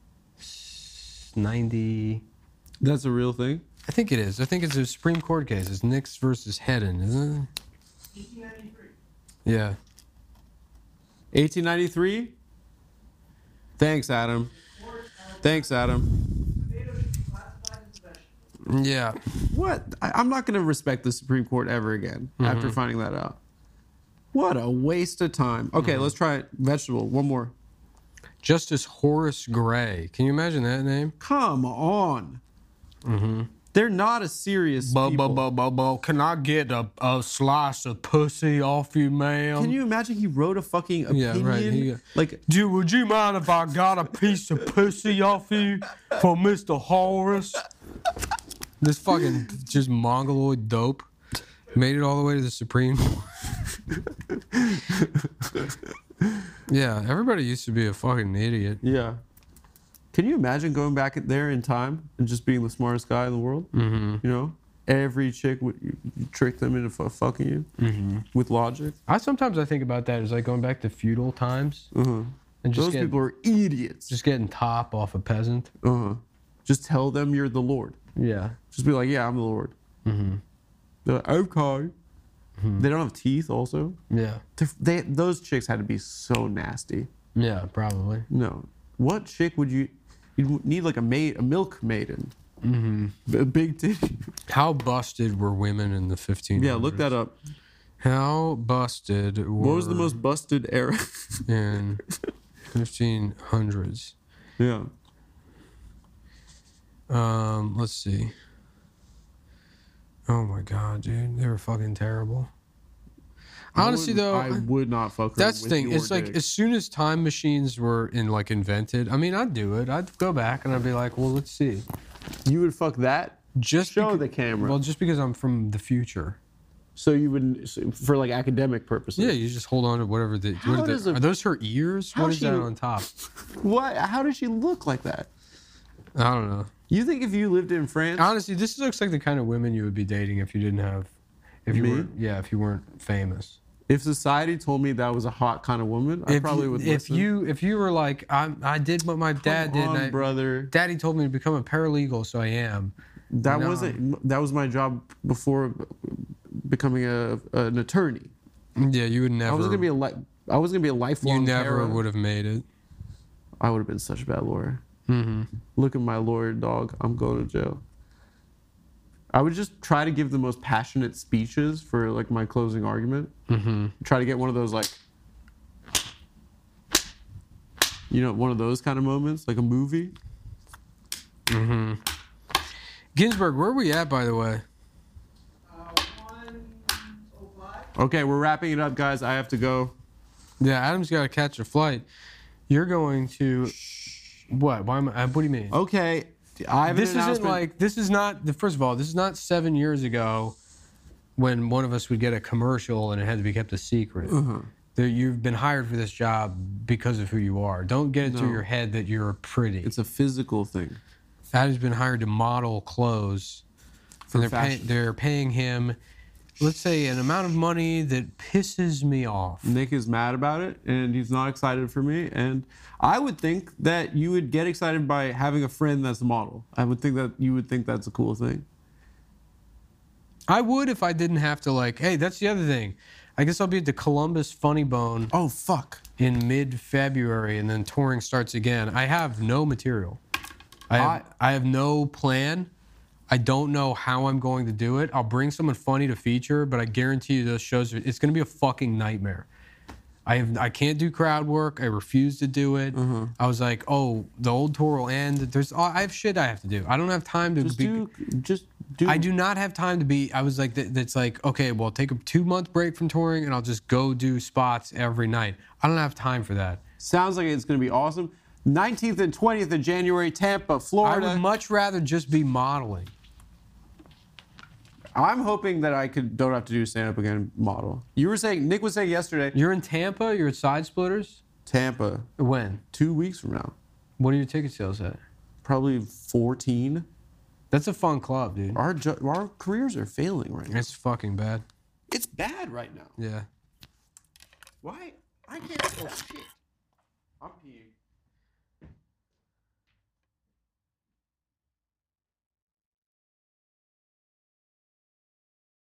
ninety. That's a real thing? I think it is. I think it's a Supreme Court case. It's Nix versus Hedden, isn't it? eighteen ninety-three. Yeah. eighteen ninety-three? Thanks, Adam. Thanks, Adam. Tomato should be classified as a vegetable. Yeah. What? I, I'm not going to respect the Supreme Court ever again Mm-hmm. after finding that out. What a waste of time. Okay, Mm-hmm. let's try it. Vegetable. One more. Justice Horace Gray. Can you imagine that name? Come on. Mm-hmm. They're not a serious people. bu, Can I get a, a slice of pussy off you, ma'am? Can you imagine he wrote a fucking Yeah, opinion? right, he- Like, Dude, would you mind if I got a piece of pussy off you for Mister Horace? This fucking just mongoloid dope made it all the way to the Supreme Court. Yeah, everybody used to be a fucking idiot. yeah. Can you imagine going back there in time and just being the smartest guy in the world? Mm-hmm. You know, every chick would you, you trick them into fu- fucking you Mm-hmm. with logic. I sometimes I think about that as like going back to feudal times Uh-huh. and just Those get, people are idiots. just getting top off a peasant. uh-huh. Just tell them you're the Lord. Yeah. Just be like, yeah, I'm the Lord. Mm-hmm. They're like, okay. They don't have teeth. Also, Yeah. They're, they those chicks had to be so nasty. Yeah, probably. No, what chick would you? You need like a maid, a milk maiden, Mm-hmm. a big titty. How busted were women in the fifteen hundreds? Yeah, look that up. How busted were What was the most busted era? in fifteen hundreds? Yeah. Um, let's see. Oh my god, dude, they were fucking terrible. Honestly, I though, I would not fuck her. that's the with thing. your It's like dick. as soon as time machines were in like invented, I mean, I'd do it. I'd go back and I'd be like, well, let's see. you would fuck that. Just Show becau- the camera. Well, just because I'm from the future. So you would so for like academic purposes. Yeah, you just hold on to whatever the. How What are, does the a- are those her ears? how What is she- that on top? What? How does she look like that? I don't know. You think if you lived in France? Honestly, this looks like the kind of women you would be dating if you didn't have, if you Me? weren't, yeah, if you weren't famous. If society told me that was a hot kind of woman, I If probably you, would if listen. you if you were like I I did what my dad Come did, on, and I, brother. Daddy told me to become a paralegal, so I am. That No. wasn't. That was my job before becoming a an attorney. Yeah, you would never. I was gonna be a li- I was gonna be a lifelong. You never para. would have made it. I would have been such a bad lawyer. Mm-hmm. Look at my lawyer, dog. I'm going to jail. I would just try to give the most passionate speeches for like my closing argument. Mm-hmm. Try to get one of those like, you know, one of those kind of moments, like a movie. Mm-hmm. Ginsburg, where are we at, by the way? Uh, one oh five. Okay, we're wrapping it up, guys. I have to go. Yeah, Adam's got to catch a flight. You're going to what? Why am I? What do you mean? Okay, I have This an isn't announcement. like this is not the first of all. This is not seven years ago when one of us would get a commercial and it had to be kept a secret. Uh-huh. That you've been hired for this job because of who you are. Don't get it No. through your head that you're pretty. It's a physical thing. Adam's been hired to model clothes. For And they're, pay, fashion. they're paying him let's say an amount of money that pisses me off. Nick is mad about it, and he's not excited for me. And I would think that you would get excited by having a friend that's a model. I would think that you would think that's a cool thing. I would if I didn't have to, like, hey, that's the other thing. I guess I'll be at the Columbus Funny Bone Oh, fuck. in mid-February, and then touring starts again. I have no material. I have, I have no plan. I don't know how I'm going to do it. I'll bring someone funny to feature, but I guarantee you those shows, are, it's going to be a fucking nightmare. I have, I can't do crowd work. I refuse to do it. Mm-hmm. I was like, oh, the old tour will end. There's, I have shit I have to do. I don't have time to Just be. do, just do. I do not have time to be. I was like, that, that's like, okay, well, take a two month break from touring, and I'll just go do spots every night. I don't have time for that. Sounds like it's going to be awesome. nineteenth and twentieth of January, Tampa, I Florida. would much rather just be modeling. I'm hoping that I could don't have to do stand-up again model. You were saying, Nick was saying yesterday, You're in Tampa. You're at Side Splitters. Tampa, When? two weeks from now. What are your ticket sales at? Probably fourteen. That's a fun club, dude. Our, ju- our careers are failing right now. It's fucking bad. It's bad right now. Yeah. Why? I can't. Oh, shit. I'm peeing.